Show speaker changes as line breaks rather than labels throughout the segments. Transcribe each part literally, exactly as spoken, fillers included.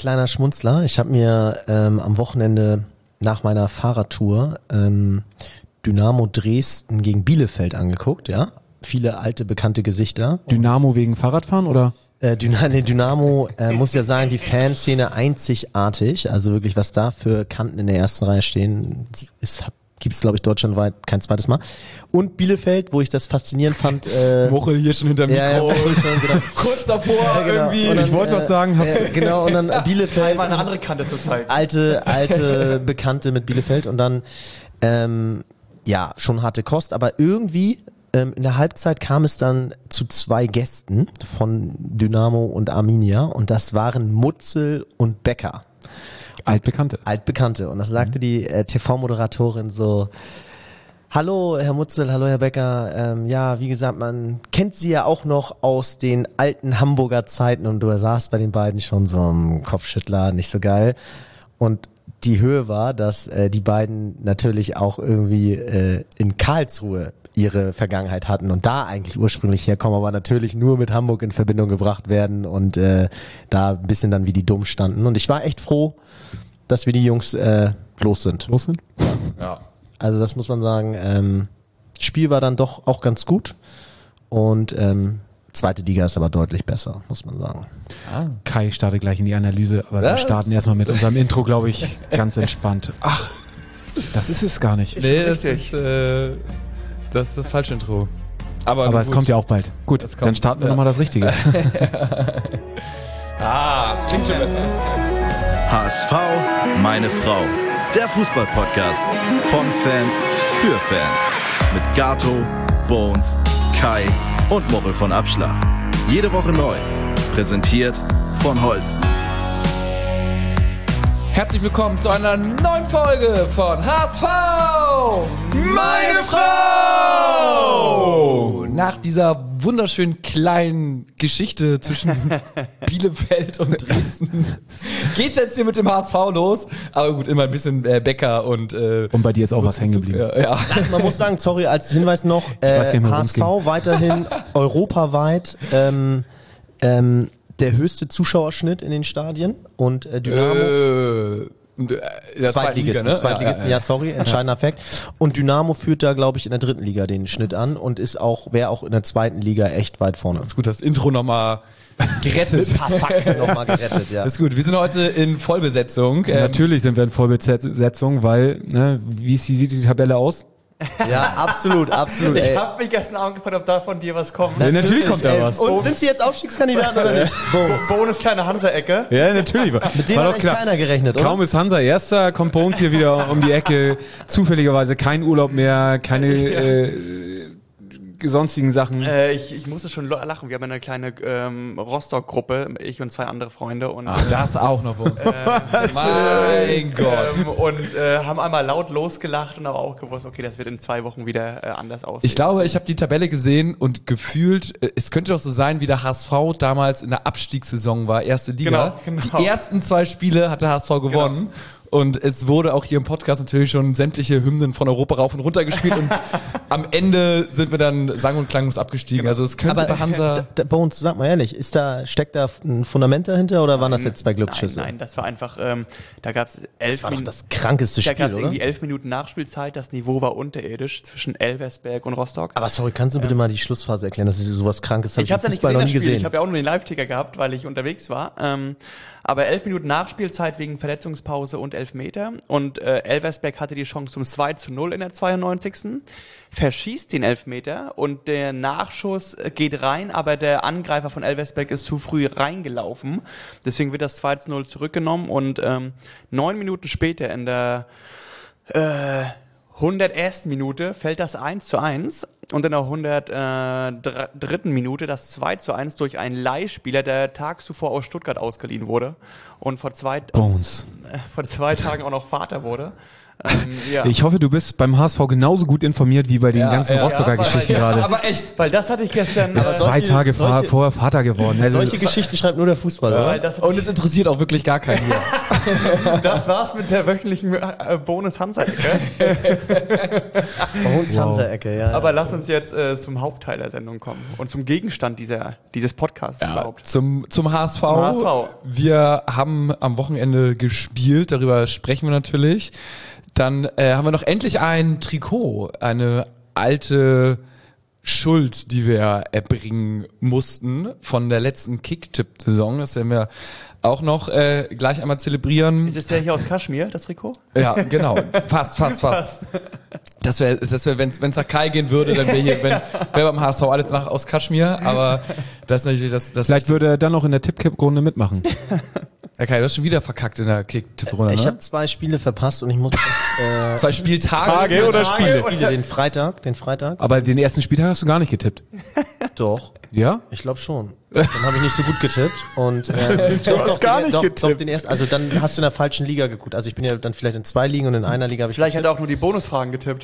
kleiner Schmunzler. Ich habe mir ähm, am Wochenende nach meiner Fahrradtour ähm, Dynamo Dresden gegen Bielefeld angeguckt, ja. Viele alte, bekannte Gesichter.
Dynamo wegen Fahrradfahren oder?
Äh, Dynamo, nee, Dynamo äh, muss ja sagen, die Fanszene einzigartig. Also wirklich, was da für Kanten in der ersten Reihe stehen, ist, gibt es, glaube ich, deutschlandweit kein zweites Mal. Und Bielefeld, wo ich das faszinierend fand. Äh,
Woche hier schon hinter Mikro.
Ja, ja, schon, genau.
Kurz davor
ja, genau.
irgendwie.
Dann,
ich wollte
äh,
was sagen. Hab's
äh, genau, und dann Bielefeld.
Mal eine andere Kante zu zeigen.
Alte, alte Bekannte mit Bielefeld und dann, ähm, ja, schon harte Kost, aber irgendwie ähm, in der Halbzeit kam es dann zu zwei Gästen von Dynamo und Arminia und das waren Mutzel und Becker.
Altbekannte.
Altbekannte. Und das sagte mhm. die äh, T V-Moderatorin so: Hallo Herr Mutzel, hallo Herr Becker. Ähm, ja, wie gesagt, man kennt Sie ja auch noch aus den alten Hamburger Zeiten und du saßt bei den beiden schon so im Kopfschüttler, nicht so geil. Und die Höhe war, dass äh, die beiden natürlich auch irgendwie äh, in Karlsruhe ihre Vergangenheit hatten und da eigentlich ursprünglich herkommen, aber natürlich nur mit Hamburg in Verbindung gebracht werden und äh, da ein bisschen dann wie die dumm standen. Und ich war echt froh, dass wir die Jungs äh, los sind.
Los sind?
Ja.
Also das muss man sagen. Ähm, Spiel war dann doch auch ganz gut und ähm, zweite Liga ist aber deutlich besser, muss man sagen.
Ah. Kai startet gleich in die Analyse, aber
Was?
wir starten erstmal mit unserem Intro, glaube ich, ganz entspannt. Ach, das ist es gar nicht.
Nee, das ist, äh, das ist das falsche Intro. Aber,
Aber es
gut.
kommt ja auch bald. Gut,
Es
dann
kommt,
starten wir
ja.
nochmal das Richtige.
Ah, es klingt schon besser.
H S V, meine Frau. Der Fußball-Podcast von Fans für Fans. Mit Gato, Bones, Kai und Moppel von Abschlag. Jede Woche neu. Präsentiert von Holsten.
Herzlich willkommen zu einer neuen Folge von H S V, meine Frau! Nach dieser wunderschönen kleinen Geschichte zwischen Bielefeld und Dresden geht's jetzt hier mit dem H S V los. Aber gut, immer ein bisschen äh, Becker und... Äh,
Und bei dir ist auch was hängen geblieben.
Ja, ja.
Man muss sagen, sorry, als Hinweis noch, äh,
weiß nicht mehr, worum
H
es
S V weiterhin europaweit ähm, ähm, der höchste Zuschauerschnitt in den Stadien und äh, Dynamo...
Äh, ja,
Zweitligisten,
ne?
Zweitligisten, ja, ja, sorry, entscheidender Fakt. Und Dynamo führt da, glaube ich, in der dritten Liga den Schnitt an und ist auch, wäre auch in der zweiten Liga echt weit vorne.
Ist gut, das Intro nochmal gerettet.
Ein paar Fakten nochmal gerettet, ja.
Ist gut, wir sind heute in Vollbesetzung. Ähm,
Natürlich sind wir in Vollbesetzung, weil, ne, wie sieht die Tabelle aus?
Ja, absolut, absolut.
Ich
Ey.
habe mich gestern Abend gefragt, ob da von dir was kommt.
Ja, natürlich kommt da
ey.
was.
Und sind sie jetzt Aufstiegskandidaten oder nicht? Bones.
Bonus kleine Hansa-Ecke.
Ja, natürlich.
Mit dem
War
hat
doch
echt
klar.
keiner gerechnet, oder?
Kaum ist Hansa Erster, kommt Bones hier wieder um die Ecke. Zufälligerweise kein Urlaub mehr, keine äh, sonstigen Sachen.
Äh, ich, ich musste schon lachen. Wir haben eine kleine ähm, Rostock-Gruppe, ich und zwei andere Freunde. Und,
Ach, das auch noch bei uns.
äh,
Mein Gott.
Ähm, und äh, haben einmal laut losgelacht und aber auch gewusst, okay, das wird in zwei Wochen wieder äh, anders aussehen.
Ich glaube, ich habe die Tabelle gesehen und gefühlt, äh, es könnte doch so sein, wie der H S V damals in der Abstiegssaison war, erste Liga.
Genau, genau.
Die ersten zwei Spiele hat der H S V gewonnen. Und es wurde auch hier im Podcast natürlich schon sämtliche Hymnen von Europa rauf und runter gespielt und am Ende sind wir dann sang- und klanglos abgestiegen. Also es könnte bei Hansa...
d- d- Bones, sag mal ehrlich, ist da, steckt da ein Fundament dahinter oder waren das jetzt zwei Glücksschüsse?
Nein, nein, das war einfach, ähm, da gab es elf
Das war doch
Minuten.
das krankeste
Da
Spiel,
gab es
oder?
irgendwie elf Minuten Nachspielzeit. Das Niveau war unterirdisch zwischen Elversberg und Rostock.
Aber sorry, kannst du bitte mal die Schlussphase erklären, dass du sowas Krankes hast?
Ich habe es ja nicht
Fußball
gesehen,
noch
das
nie
Spiel.
gesehen.
Ich habe ja auch nur den Live-Ticker gehabt, weil ich unterwegs war. Ähm, aber elf Minuten Nachspielzeit wegen Verletzungspause und Elfmeter. Und äh, Elversberg hatte die Chance zum zwei zu null in der zweiundneunzigsten Verschießt den Elfmeter und der Nachschuss geht rein, aber der Angreifer von Elversberg ist zu früh reingelaufen. Deswegen wird das zwei zu null zurückgenommen und ähm, neun Minuten später in der äh, hundertersten Minute fällt das eins zu eins und in der hundertdritten Minute das zwei zu eins durch einen Leihspieler, der tags zuvor aus Stuttgart ausgeliehen wurde und vor zwei,
Bones.
äh, vor zwei Tagen auch noch Vater wurde. Ähm, ja.
Ich hoffe, du bist beim H S V genauso gut informiert wie bei den
Ja,
ganzen
ja,
Rostocker
ja, aber-
Geschichten
ja,
gerade.
Aber echt, weil das hatte ich gestern...
Ist
aber
zwei
solche-
Tage vor,
solche-
vorher Vater geworden. Also,
Solche Geschichten schreibt nur der Fußball,
weil
oder?
das hatte
Und
ich,
es interessiert auch wirklich gar keinen hier.
Das war's mit der wöchentlichen äh, Bonus-Hansa-Ecke.
Bonus-Hansa-Ecke, ja.
Aber lass uns jetzt äh, zum Hauptteil der Sendung kommen und zum Gegenstand dieser, dieses Podcasts
Ja,
überhaupt.
zum, zum H S V.
Zum H S V.
Wir haben am Wochenende gespielt, darüber sprechen wir natürlich. Dann äh, haben wir noch endlich ein Trikot, eine alte Schuld, die wir erbringen mussten von der letzten Kicktipp-Saison. Das werden wir auch noch äh, gleich einmal zelebrieren.
Ist es der hier aus Kaschmir, das Trikot?
Ja, genau. Fast, fast, fast. Das wäre, das wär, wenn es nach Kai gehen würde, dann wäre hier, wenn wäre beim H S V alles nach aus Kaschmir. Aber das ist natürlich das. das
Vielleicht würde er dann noch in der Tipp-Runde mitmachen.
Ja, Kai, du hast schon wieder verkackt in der Kick-Tipp-Runde.
Ich
Ne?
habe zwei Spiele verpasst und ich muss äh,
Zwei Spieltage
Tage oder Spiele?
Spiele, den Freitag, den Freitag.
Aber den ersten Spieltag hast du gar nicht getippt.
Doch,
Ja?
ich glaube schon. Dann habe ich nicht so gut getippt und äh, du
hast gar nicht
doch,
getippt.
Doch, den ersten, also dann hast du in der falschen Liga geguckt. Also ich bin ja dann vielleicht in zwei Ligen und in einer Liga habe ich
Vielleicht hat er auch nur die Bonusfragen getippt.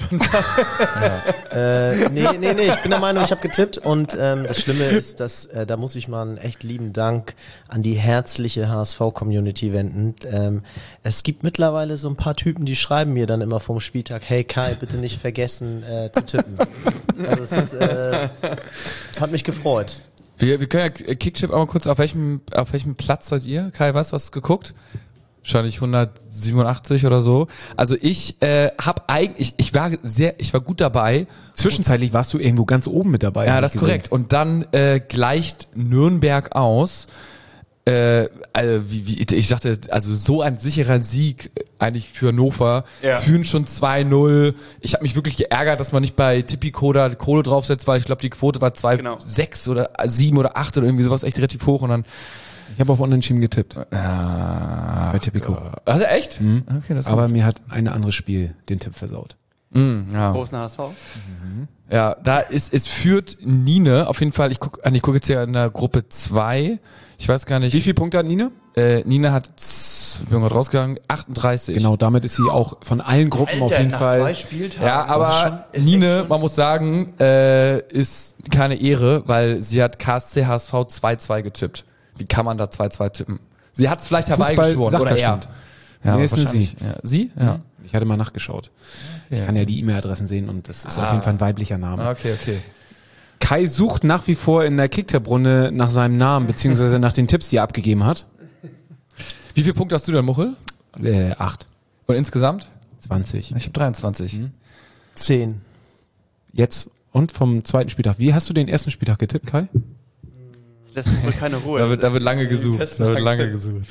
Äh, nee, nee, nee, ich bin der Meinung, ich habe getippt und ähm, das Schlimme ist, dass äh, da muss ich mal einen echt lieben Dank an die herzliche H S V-Community wenden. Ähm, es gibt mittlerweile so ein paar Typen, die schreiben mir dann immer vom Spieltag, hey Kai, bitte nicht vergessen äh, zu tippen. Also es ist, äh, hat mich gefreut.
Wir, wir können ja Kickchip auch mal kurz, auf welchem, auf welchem Platz seid ihr? Kai, weißt du, was geguckt? Wahrscheinlich hundertsiebenundachtzig oder so. Also ich äh, habe eigentlich, ich war sehr, ich war gut dabei.
Zwischenzeitlich warst du irgendwo ganz oben mit dabei.
Ja,
hab
das
ich
ist korrekt. Und dann äh, gleicht Nürnberg aus. Äh, also wie, wie, ich dachte, also so ein sicherer Sieg eigentlich für Hannover.
Ja.
Führen schon zwei null. Ich habe mich wirklich geärgert, dass man nicht bei Tipico da Kohle draufsetzt, weil ich glaube, die Quote war zwei
Genau.
sechs oder sieben oder acht oder irgendwie sowas, echt relativ hoch. Und dann
Ich habe auf Unentschieden getippt.
ja,
Bei Tipico.
Also echt?
Mhm.
Okay, das ist
Aber
gut.
mir hat ein anderes Spiel den Tipp versaut.
Mm, ja.
Großen H S V.
Ja, da ist, es führt Nine, auf jeden Fall, ich guck, ich gucke jetzt hier in der Gruppe zwei. Ich weiß gar nicht.
Wie viele Punkte hat Nina?
Äh, Nina hat, z- bin gerade rausgegangen, achtunddreißig.
Genau, damit ist sie auch von allen Gruppen auf jeden
nach
Fall.
zwei Spieltagen.
Ja, aber
Ist echt
Nine,
schon-
man muss sagen, äh, ist keine Ehre, weil sie hat K S C H S V zwei zwei getippt. Wie kann man da zwei zwei tippen? Sie hat es vielleicht herbeigeschworen oder er.
Sachverstand.
Ja,
Nee, ist eine
wahrscheinlich.
sie.
Ja. Sie? Ja.
Ich hatte mal nachgeschaut. Ich kann ja die E-Mail-Adressen sehen und das ist auf jeden Fall ein weiblicher Name.
Ah, Okay, okay.
Kai sucht nach wie vor in der Kicktipp-Runde nach seinem Namen, beziehungsweise nach den Tipps, die er abgegeben hat.
Wie viele Punkte hast du denn, Muchel?
Äh, acht.
Und insgesamt?
zwanzig.
Ich habe dreiundzwanzig.
Zehn.
Jetzt und vom zweiten Spieltag. Wie hast du den ersten Spieltag getippt, Kai?
Lässt wohl keine Ruhe.
Da wird, da wird lange gesucht. Da wird lange gesucht.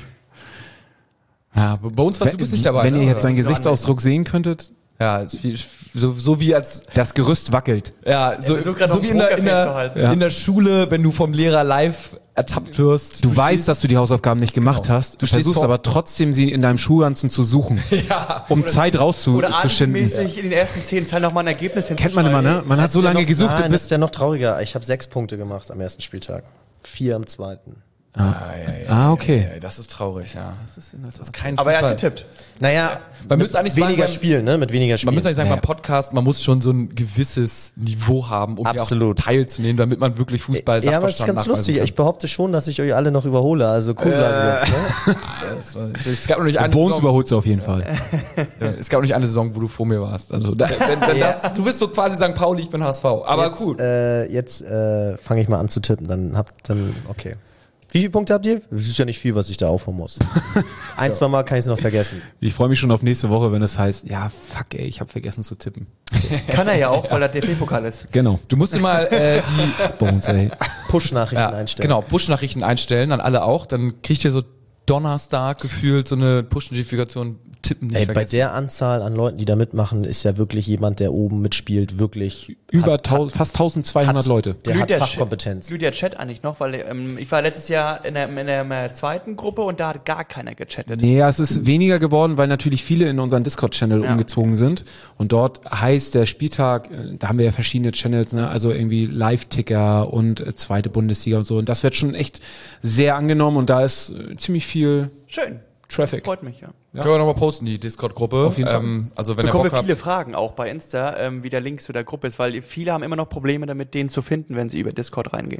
Ja, bei uns warst du bist nicht dabei.
Wenn
ne?
ihr jetzt seinen
Oder?
Gesichtsausdruck sehen könntet,
Ja, ist viel, so, so wie als
das Gerüst wackelt.
ja, so,
versucht grad
so
noch
wie in der, in,
Pokerface zu
der,
halten.
Ja.
in der Schule, wenn du vom Lehrer live ertappt wirst.
Du, weißt, dass du die Hausaufgaben nicht gemacht
Genau.
hast. Du
Du stehst
versuchst
vor-
aber trotzdem, sie in deinem Schulranzen zu suchen,
Ja.
um Zeit
Oder
rauszuschinden.
anmäßig in den ersten zehn Zeilen nochmal ein Ergebnis
Kennt man immer, ne? Man hat so lange gesucht,
Nein, das
bis
ist ja noch trauriger. Ich habe sechs Punkte gemacht am ersten Spieltag. Vier am zweiten.
Ah, ja, ja,
Ah, okay.
ja, das ist traurig, ja. Das ist, das ist kein
Aber er
Fußball.
hat getippt.
Naja,
Man müsste eigentlich
weniger
sagen, man-
spielen, ne? Mit weniger Spielen.
Man muss eigentlich sagen,
Ja.
beim Podcast, man muss schon so ein gewisses Niveau haben, um hier
Absolut.
auch teilzunehmen, damit man wirklich Fußball
Ja, aber es ist ganz lustig. Ich behaupte schon, dass ich euch alle noch überhole. Also cool bleiben Jungs, ne?
Es gab noch nicht eine
Bones
Saison,
überholst du auf jeden Fall.
ja, es gab noch nicht eine Saison, wo du vor mir warst. Also, da, wenn, wenn das, du bist so quasi Sankt Pauli, ich bin H S V. Aber
jetzt,
cool.
Äh, jetzt äh, fange ich mal an zu tippen. Dann habt dann okay. Wie viele Punkte habt ihr? Das ist ja nicht viel, was ich da aufholen muss. Ein, zwei Mal kann ich es noch vergessen.
Ich freue mich schon auf nächste Woche, wenn es heißt, ja, fuck ey, ich habe vergessen zu tippen.
Kann er ja auch, weil er D F B-Pokal ist.
Genau.
Du musst dir mal äh, die
Bones, ey.
Push-Nachrichten
ja,
einstellen.
genau, Push-Nachrichten einstellen, an alle auch. Dann kriegt ihr so Donnerstag gefühlt so eine Push-Notifikation, tippen nicht
Ey, bei
vergessen.
der Anzahl an Leuten, die da mitmachen, ist ja wirklich jemand, der oben mitspielt, wirklich
Über
hat,
tausend, fast tausendzweihundert
hat-
Leute.
der hat
Sch-
Fachkompetenz.
Glüht der Chat eigentlich noch? Weil ähm, ich war letztes Jahr in der, in der, in der zweiten Gruppe und da hat gar keiner gechattet.
Nee, ja, es ist weniger geworden, weil natürlich viele in unseren Discord-Channel
Ja.
umgezogen sind. Und dort heißt der Spieltag, äh, da haben wir ja verschiedene Channels, ne? Also irgendwie Live-Ticker und äh, zweite Bundesliga und so. Und das wird schon echt sehr angenommen und da ist äh, ziemlich viel
Schön.
Traffic.
Freut mich, ja.
Können wir nochmal posten, die Discord-Gruppe.
Auf jeden Fall.
Ähm, also wenn ihr
Bekommen
Bock
wir
habt.
viele Fragen auch bei Insta, ähm, wie der Link zu der Gruppe ist, weil viele haben immer noch Probleme damit, den zu finden, wenn sie über Discord reingehen.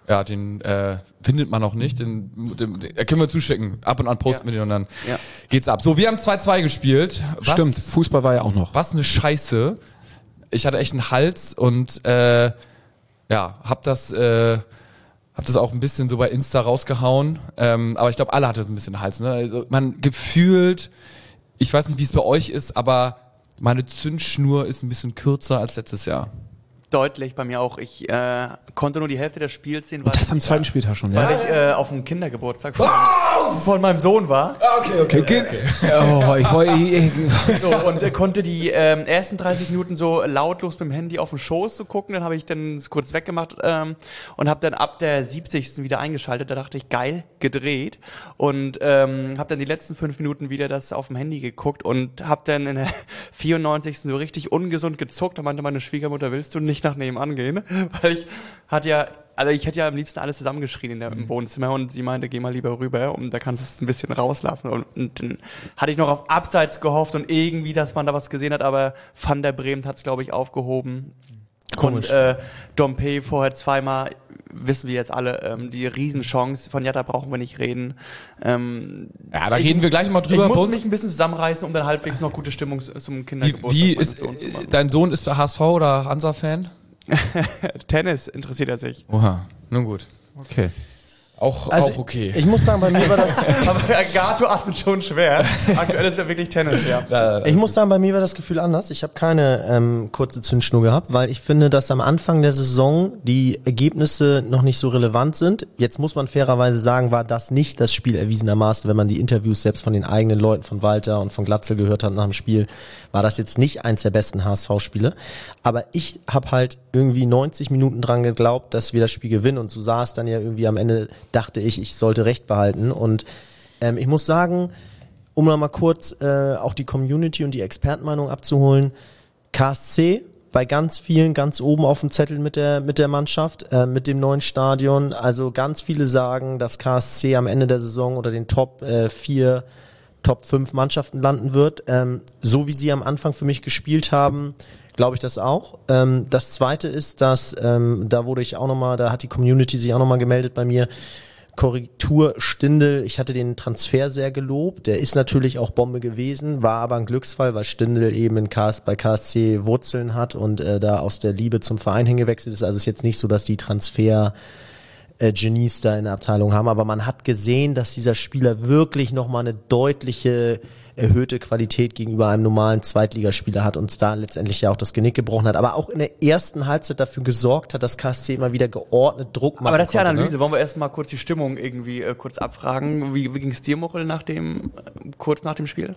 Ja, den äh, findet man noch nicht. Den, den, den können wir zuschicken. Ab und an posten ja. wir den und dann ja. geht's ab. So, wir haben zwei zwei gespielt. Was,
Stimmt, Fußball war ja auch noch.
Was eine Scheiße. Ich hatte echt einen Hals und äh, ja, hab das, äh, hab das auch ein bisschen so bei Insta rausgehauen. Ähm, aber ich glaube, alle hatten so ein bisschen Hals. Ne? Also man gefühlt, ich weiß nicht, wie es bei euch ist, aber meine Zündschnur ist ein bisschen kürzer als letztes Jahr.
Deutlich, bei mir auch. Ich äh, konnte nur die Hälfte des Spiels sehen, weil
das am zweiten
ich,
Spieltag schon, ja.
Weil ich äh, auf dem Kindergeburtstag von, von meinem Sohn war.
Okay, okay, okay. okay.
Oh, ich wollte...
So, und äh, konnte die ähm, ersten dreißig Minuten so lautlos mit dem Handy auf den Schoß zu gucken. Dann habe ich dann kurz weggemacht ähm, und habe dann ab der siebzigsten wieder eingeschaltet. Da dachte ich, geil, gedreht. Und ähm, habe dann die letzten fünf Minuten wieder das auf dem Handy geguckt und habe dann in der vierundneunzigsten so richtig ungesund gezuckt. Da meinte meine Schwiegermutter, willst du nicht nach nebenan gehen? Weil ich hatte ja, also ich hätte ja am liebsten alles zusammengeschrien in der, im Wohnzimmer und sie meinte, geh mal lieber rüber und da kannst du es ein bisschen rauslassen. Und, und dann hatte ich noch auf Abseits gehofft und irgendwie, dass man da was gesehen hat, aber Van der Bremt hat es, glaube ich, aufgehoben. Komisch. Und äh, Dompe vorher zweimal, wissen wir jetzt alle, ähm, die Riesenchance, von Jatta brauchen wir nicht reden. Ähm,
ja, da reden wir gleich mal drüber.
Ich muss mich ein bisschen zusammenreißen, um dann halbwegs noch gute Stimmung zum Kindergeburtstag
Wie, wie ist,
Sohn zu machen.
Dein Sohn ist der H S V oder Hansa-Fan?
Tennis interessiert er sich.
Oha, nun gut. Okay. Auch,
also
auch okay.
Ich, ich muss sagen, bei mir war das...
Aber Gato atmet schon schwer. Aktuell ist ja wirklich Tennis, ja.
Da, ich muss sagen, bei mir war das Gefühl anders. Ich habe keine ähm, kurze Zündschnur gehabt, weil ich finde, dass am Anfang der Saison die Ergebnisse noch nicht so relevant sind. Jetzt muss man fairerweise sagen, war das nicht das Spiel erwiesenermaßen, wenn man die Interviews selbst von den eigenen Leuten von Walter und von Glatzel gehört hat nach dem Spiel, war das jetzt nicht eins der besten H S V-Spiele. Aber ich habe halt irgendwie neunzig Minuten dran geglaubt, dass wir das Spiel gewinnen und so sah es dann ja irgendwie am Ende, dachte ich, ich sollte Recht behalten und ähm, ich muss sagen, um noch mal kurz äh, auch die Community und die Expertenmeinung abzuholen, K S C bei ganz vielen ganz oben auf dem Zettel mit der mit der Mannschaft, äh, mit dem neuen Stadion, also ganz viele sagen, dass K S C am Ende der Saison unter den Top vier, Top fünf Mannschaften landen wird, ähm, so wie sie am Anfang für mich gespielt haben, glaube ich das auch. Ähm, das zweite ist, dass, ähm, da wurde ich auch nochmal, da hat die Community sich auch nochmal gemeldet bei mir, Korrektur Stindl, ich hatte den Transfer sehr gelobt, der ist natürlich auch Bombe gewesen, war aber ein Glücksfall, weil Stindl eben in K S, bei K S C Wurzeln hat und äh, da aus der Liebe zum Verein hingewechselt ist. Also es ist jetzt nicht so, dass die Transfer äh, Genies da in der Abteilung haben, aber man hat gesehen, dass dieser Spieler wirklich nochmal eine deutliche erhöhte Qualität gegenüber einem normalen Zweitligaspieler hat, uns da letztendlich ja auch das Genick gebrochen hat, aber auch in der ersten Halbzeit dafür gesorgt hat, dass K S C immer wieder geordnet Druck macht.
Aber das ist ja Analyse. Ne? Wollen wir erstmal kurz die Stimmung irgendwie äh, kurz abfragen? Wie, wie ging es dir, Mochel, nach dem, äh, kurz nach dem Spiel?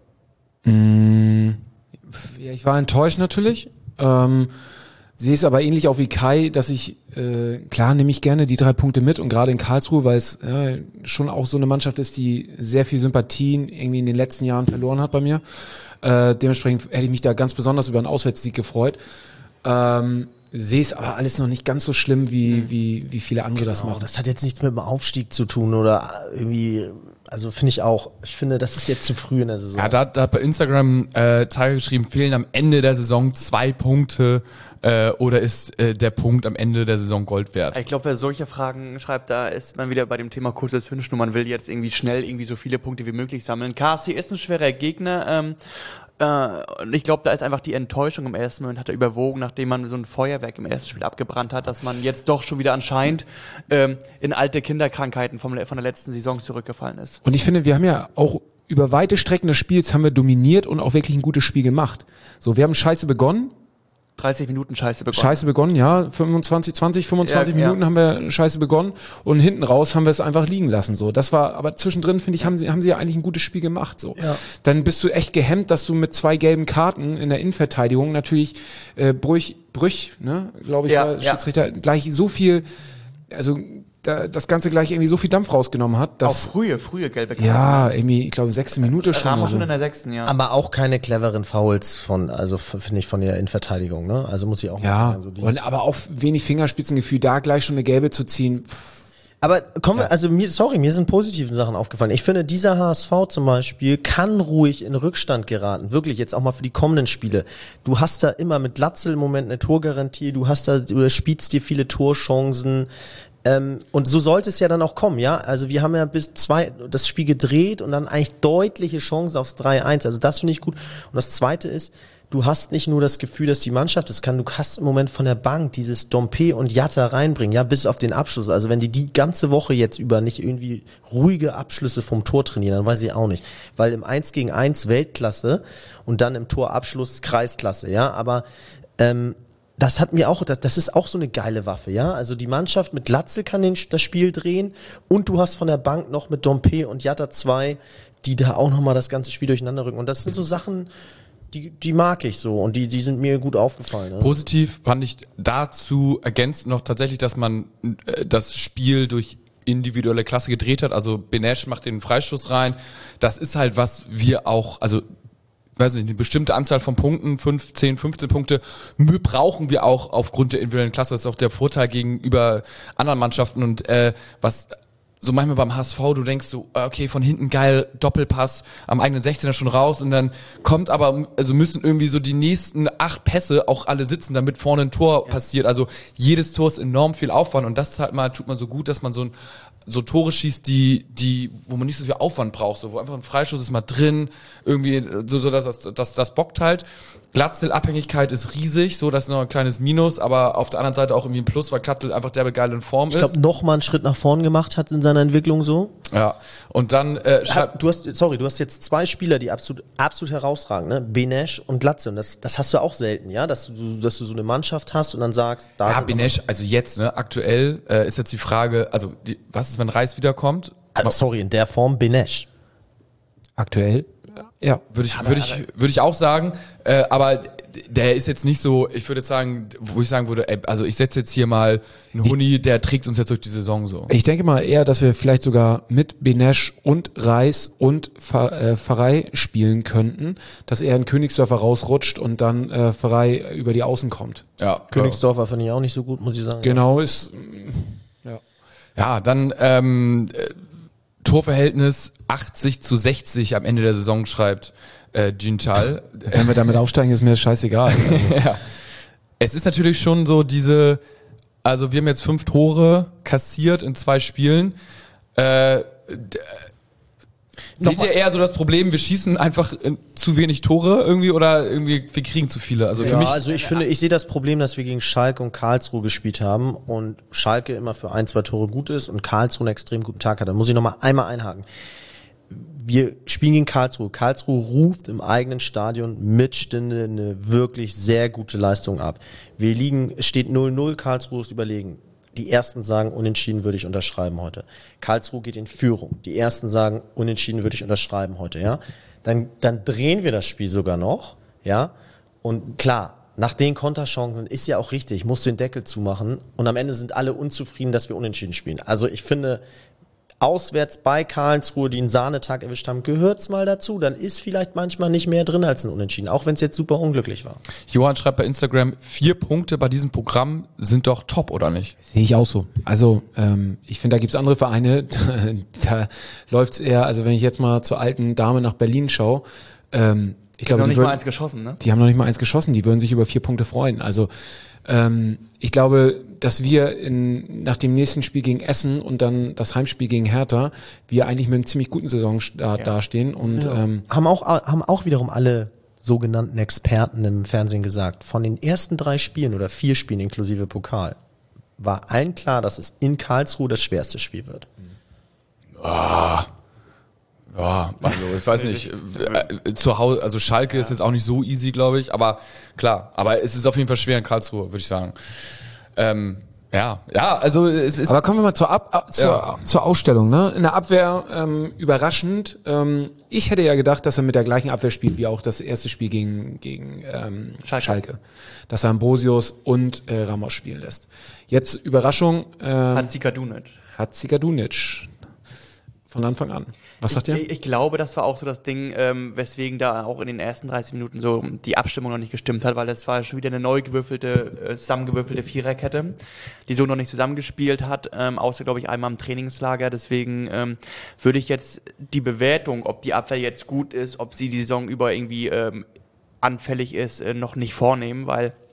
Mm, ja, ich war enttäuscht natürlich. Ähm, sehe es aber ähnlich auch wie Kai, dass ich, äh, klar nehme ich gerne die drei Punkte mit und gerade in Karlsruhe, weil es äh, schon auch so eine Mannschaft ist, die sehr viel Sympathien irgendwie in den letzten Jahren verloren hat bei mir. Äh, dementsprechend hätte ich mich da ganz besonders über einen Auswärtssieg gefreut. Ähm, sehe es aber alles noch nicht ganz so schlimm, wie, wie, wie viele andere
genau,
das machen.
Das hat jetzt nichts mit dem Aufstieg zu tun oder irgendwie, also finde ich auch, ich finde, das ist jetzt zu früh in der Saison.
Ja, da, da hat bei Instagram äh, Teil geschrieben, fehlen am Ende der Saison zwei Punkte äh, oder ist äh, der Punkt am Ende der Saison Gold wert?
Ich glaube, wer solche Fragen schreibt, da ist man wieder bei dem Thema kurze Zündschnur. Man will jetzt irgendwie schnell irgendwie so viele Punkte wie möglich sammeln. K S C ist ein schwerer Gegner, ähm, äh, und ich glaube, da ist einfach die Enttäuschung im ersten Moment hat er überwogen, nachdem man so ein Feuerwerk im ersten Spiel abgebrannt hat, dass man jetzt doch schon wieder anscheinend ähm, in alte Kinderkrankheiten vom, von der letzten Saison zurückgefallen ist.
Und ich finde, wir haben ja auch über weite Strecken des Spiels haben wir dominiert und auch wirklich ein gutes Spiel gemacht. So, wir haben scheiße begonnen.
dreißig Minuten scheiße begonnen.
Scheiße begonnen, ja. fünfundzwanzig, zwanzig, fünfundzwanzig
ja,
Minuten
ja.
haben wir scheiße begonnen und hinten raus haben wir es einfach liegen lassen, so. Das war, aber zwischendrin, finde ich, haben sie, haben sie ja eigentlich ein gutes Spiel gemacht, so.
Ja.
Dann bist du echt gehemmt, dass du mit zwei gelben Karten in der Innenverteidigung natürlich, äh, Brüch, Brüch, ne, glaube ich,
Ja,
war
ja.
Schiedsrichter, gleich so viel, also, da, das Ganze gleich irgendwie so viel Dampf rausgenommen hat,
Auch
dass,
frühe, frühe gelbe Karte.
ja, irgendwie, ich glaube, sechste Minute schon.
Ramos
oder
schon
so.
in der sechsten, ja.
Aber auch keine cleveren Fouls von, also f- finde ich von der Innenverteidigung, ne? Also muss ich auch mal
Ja,
sagen. So dieses-
und, aber auch wenig Fingerspitzengefühl, da gleich schon eine gelbe zu ziehen.
Aber kommen wir, also mir, sorry, mir sind positive Sachen aufgefallen. Ich finde, dieser H S V zum Beispiel kann ruhig in Rückstand geraten. Wirklich, jetzt auch mal für die kommenden Spiele. Du hast da immer mit Glatzel im Moment eine Torgarantie, du hast da, du spielst dir viele Torchancen. Ähm, und so sollte es ja dann auch kommen, ja. Also wir haben ja bis zwei das Spiel gedreht und dann eigentlich deutliche Chancen aufs drei eins. Also das finde ich gut. Und das Zweite ist, du hast nicht nur das Gefühl, dass die Mannschaft es kann, du hast im Moment von der Bank dieses Dompe und Jatta reinbringen, ja, bis auf den Abschluss. Also wenn die die ganze Woche jetzt über nicht irgendwie ruhige Abschlüsse vom Tor trainieren, dann weiß ich auch nicht. Weil im eins gegen eins Weltklasse und dann im Torabschluss Kreisklasse, ja. Aber ähm, das hat mir auch, das, das ist auch so eine geile Waffe, ja. Also die Mannschaft mit Glatzel kann den, das Spiel drehen und du hast von der Bank noch mit Dompe und Jatta zwei, die da auch nochmal das ganze Spiel durcheinander rücken. Und das sind so Sachen, Die, die mag ich so und die, die sind mir gut aufgefallen. Ne?
Positiv fand ich dazu ergänzt noch tatsächlich, dass man äh, das Spiel durch individuelle Klasse gedreht hat. Also Benesch macht den Freistoß rein. Das ist halt, was wir auch, also weiß nicht, eine bestimmte Anzahl von Punkten, fünf, zehn, fünfzehn Punkte, brauchen wir auch aufgrund der individuellen Klasse. Das ist auch der Vorteil gegenüber anderen Mannschaften und äh, was so manchmal beim H S V, du denkst so, okay, von hinten geil, Doppelpass am eigenen sechzehner schon raus und dann kommt aber, also müssen irgendwie so die nächsten acht Pässe auch alle sitzen, damit vorne ein Tor ja. passiert. Also jedes Tor ist enorm viel Aufwand und das ist halt mal, tut man so gut, dass man so ein so Tore schießt, die, die, wo man nicht so viel Aufwand braucht, so, wo einfach ein Freischuss ist mal drin, irgendwie, so, so, dass das, das, das bockt halt. Glatzel-Abhängigkeit ist riesig, so, das ist noch ein kleines Minus, aber auf der anderen Seite auch irgendwie ein Plus, weil Glatzel einfach derbe geil in Form
ich
ist.
Ich glaube, noch mal einen Schritt nach vorn gemacht hat in seiner Entwicklung so.
Ja. Und dann, äh,
hast, du hast, sorry, du hast jetzt zwei Spieler, die absolut, absolut herausragen, ne? Benesch und Glatzel. Und das, das hast du auch selten, ja? Dass du, dass du so eine Mannschaft hast und dann sagst, da.
Ja, Benesch, also jetzt, ne, aktuell, äh, ist jetzt die Frage, also, die, was ist, wenn Reis wiederkommt?
Also, sorry, in der Form Benesch.
Aktuell? Ja.
Würde ich, würde ich, würde ich auch sagen, äh, aber der ist jetzt nicht so, ich würde jetzt sagen, wo ich sagen würde, ey, also ich setze jetzt hier mal einen Huni, der trägt uns jetzt durch die Saison so.
Ich denke mal eher, dass wir vielleicht sogar mit Benesch und Reis und Pfarrei spielen könnten, dass er in Königsdörfer rausrutscht und dann äh, Pfarrei über die Außen kommt.
Ja.
Königsdörfer ja. finde ich auch nicht so gut, muss ich sagen.
Genau, ist, ja.
Ja, dann, ähm, Torverhältnis achtzig zu sechzig am Ende der Saison schreibt äh, Gintal.
Wenn wir damit aufsteigen, ist mir das scheißegal. Also.
Ja. Es ist natürlich schon so diese, also wir haben jetzt fünf Tore kassiert in zwei Spielen. Äh, d- Seht ihr eher so das Problem, wir schießen einfach in zu wenig Tore irgendwie oder irgendwie wir kriegen zu viele? Also für
ja,
mich
also ich finde, ich sehe das Problem, dass wir gegen Schalke und Karlsruhe gespielt haben und Schalke immer für ein, zwei Tore gut ist und Karlsruhe einen extrem guten Tag hat. Da muss ich nochmal einmal einhaken. Wir spielen gegen Karlsruhe. Karlsruhe ruft im eigenen Stadion mit Stinde eine wirklich sehr gute Leistung ab. Wir liegen, es steht null null, Karlsruhe ist überlegen. Die Ersten sagen, unentschieden würde ich unterschreiben heute. Karlsruhe geht in Führung. Die Ersten sagen, unentschieden würde ich unterschreiben heute, ja. Dann, dann drehen wir das Spiel sogar noch, ja. Und klar, nach den Konterchancen ist ja auch richtig, musst du den Deckel zumachen. Und am Ende sind alle unzufrieden, dass wir unentschieden spielen. Also ich finde, auswärts bei Karlsruhe, die einen Sahnetag erwischt haben, gehört's mal dazu. Dann ist vielleicht manchmal nicht mehr drin als ein Unentschieden, auch wenn es jetzt super unglücklich war.
Johann schreibt bei Instagram, vier Punkte bei diesem Programm sind doch top, oder nicht?
Sehe ich auch so. Also ähm, ich finde, da gibt's andere Vereine, da, da läuft's eher, also wenn ich jetzt mal zur alten Dame nach Berlin schaue, ähm, ich glaube,
noch
die
nicht
würden,
mal eins geschossen, ne?
Die haben noch nicht mal eins geschossen, die würden sich über vier Punkte freuen. Also ähm, ich glaube, dass wir in, nach dem nächsten Spiel gegen Essen und dann das Heimspiel gegen Hertha, wir eigentlich mit einem ziemlich guten Saisonstart ja. dastehen. Und
ja.
ähm,
haben auch haben auch wiederum alle sogenannten Experten im Fernsehen gesagt, von den ersten drei Spielen oder vier Spielen inklusive Pokal, war allen klar, dass es in Karlsruhe das schwerste Spiel wird.
Ah. Ja, also ich weiß nicht, äh, zu Hause, also Schalke ja. ist jetzt auch nicht so easy, glaube ich, aber klar, aber es ist auf jeden Fall schwer in Karlsruhe, würde ich sagen. Ähm, ja, ja, also es ist.
Aber kommen wir mal zur, Ab Ab zur,
ja.
zur Ausstellung, ne? In der Abwehr ähm, überraschend. Ähm, ich hätte ja gedacht, dass er mit der gleichen Abwehr spielt wie auch das erste Spiel gegen gegen ähm, Schalke. Schalke, dass er Ambrosius und äh, Ramos spielen lässt. Jetzt Überraschung. Ähm,
Hatzikadunic.
Hatzikadunic. Von Anfang an. Was sagt ihr?
Ich, ich glaube, das war auch so das Ding, ähm, weswegen da auch in den ersten dreißig Minuten so die Abstimmung noch nicht gestimmt hat, weil das war schon wieder eine neu gewürfelte, äh, zusammengewürfelte Viererkette, die so noch nicht zusammengespielt hat, ähm, außer, glaube ich, einmal im Trainingslager. Deswegen ähm, würde ich jetzt die Bewertung, ob die Abwehr jetzt gut ist, ob sie die Saison über irgendwie ähm, anfällig ist, äh, noch nicht vornehmen, weil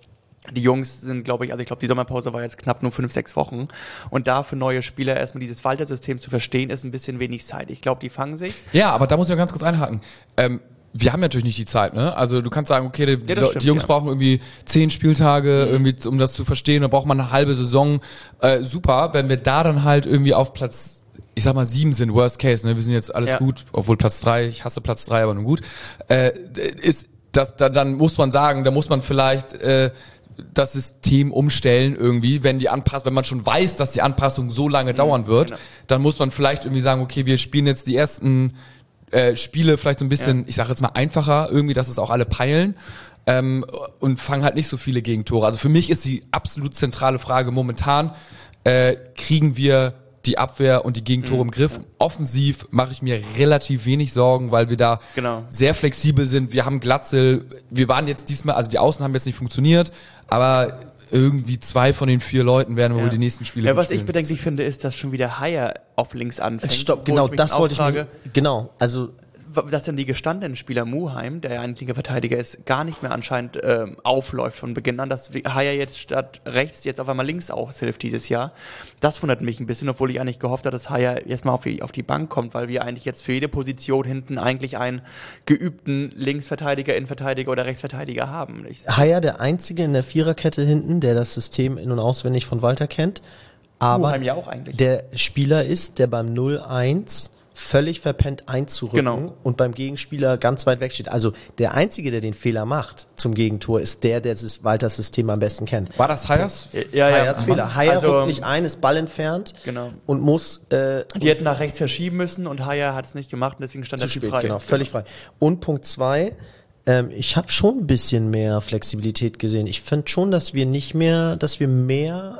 Die Jungs sind, glaube ich, also ich glaube, die Sommerpause war jetzt knapp nur fünf, sechs Wochen. Und da für neue Spieler erstmal dieses Walter-System zu verstehen, ist ein bisschen wenig Zeit. Ich glaube, die fangen sich.
Ja, aber da muss ich mal ganz kurz einhaken. Ähm, wir haben natürlich nicht die Zeit, ne? Also du kannst sagen, okay, die, ja, stimmt, die Jungs ja. brauchen irgendwie zehn Spieltage, mhm. irgendwie, um das zu verstehen, da braucht man eine halbe Saison. Äh, super, wenn wir da dann halt irgendwie auf Platz, ich sag mal, sieben sind, Worst Case, ne? Wir sind jetzt alles ja. gut, obwohl Platz drei, ich hasse Platz drei, aber nun gut. Äh, ist das, da, dann muss man sagen, da muss man vielleicht äh, das System umstellen irgendwie, wenn die Anpassung, wenn man schon weiß, dass die Anpassung so lange mhm, dauern wird, genau. dann muss man vielleicht irgendwie sagen, okay, wir spielen jetzt die ersten äh, Spiele vielleicht so ein bisschen, ja. ich sage jetzt mal einfacher irgendwie, dass es auch alle peilen ähm, und fangen halt nicht so viele Gegentore. Also für mich ist die absolut zentrale Frage momentan, äh, kriegen wir die Abwehr und die Gegentore mhm. im Griff. Offensiv mache ich mir relativ wenig Sorgen, weil wir da genau. sehr flexibel sind. Wir haben Glatzel, wir waren jetzt diesmal, also die Außen haben jetzt nicht funktioniert, aber irgendwie zwei von den vier Leuten werden ja. wohl die nächsten Spiele
Ja, was
spielen.
ich bedenklich finde, ist, dass schon wieder Haier auf links anfängt.
Stopp, genau, das wollte ich mir, genau, also
dass dann die gestandenen Spieler Muheim, der ja ein linker Verteidiger ist, gar nicht mehr anscheinend ähm, aufläuft von Beginn an, dass Haier jetzt statt rechts jetzt auf einmal links aushilft dieses Jahr. Das wundert mich ein bisschen, obwohl ich eigentlich gehofft habe, dass Haier jetzt mal auf die, auf die Bank kommt, weil wir eigentlich jetzt für jede Position hinten eigentlich einen geübten Linksverteidiger, Innenverteidiger oder Rechtsverteidiger haben.
Haier der Einzige in der Viererkette hinten, der das System in- und auswendig von Walter kennt, aber
Muheim ja auch eigentlich.
Der Spieler ist, der beim null eins völlig verpennt einzurücken
genau.
und beim Gegenspieler ganz weit weg steht. Also der Einzige, der den Fehler macht zum Gegentor, ist der, der Walters System am besten kennt.
War das Haiers?
Ja, ja, Haiers Fehler. Haier
also,
rückt nicht ein, ist Ball entfernt
genau.
und muss... Äh,
Die hätten nach rechts verschieben müssen und Haier hat es nicht gemacht und deswegen stand er
spät,
frei.
Genau, völlig frei. Und Punkt zwei, ähm, ich habe schon ein bisschen mehr Flexibilität gesehen. Ich finde schon, dass wir nicht mehr, dass wir mehr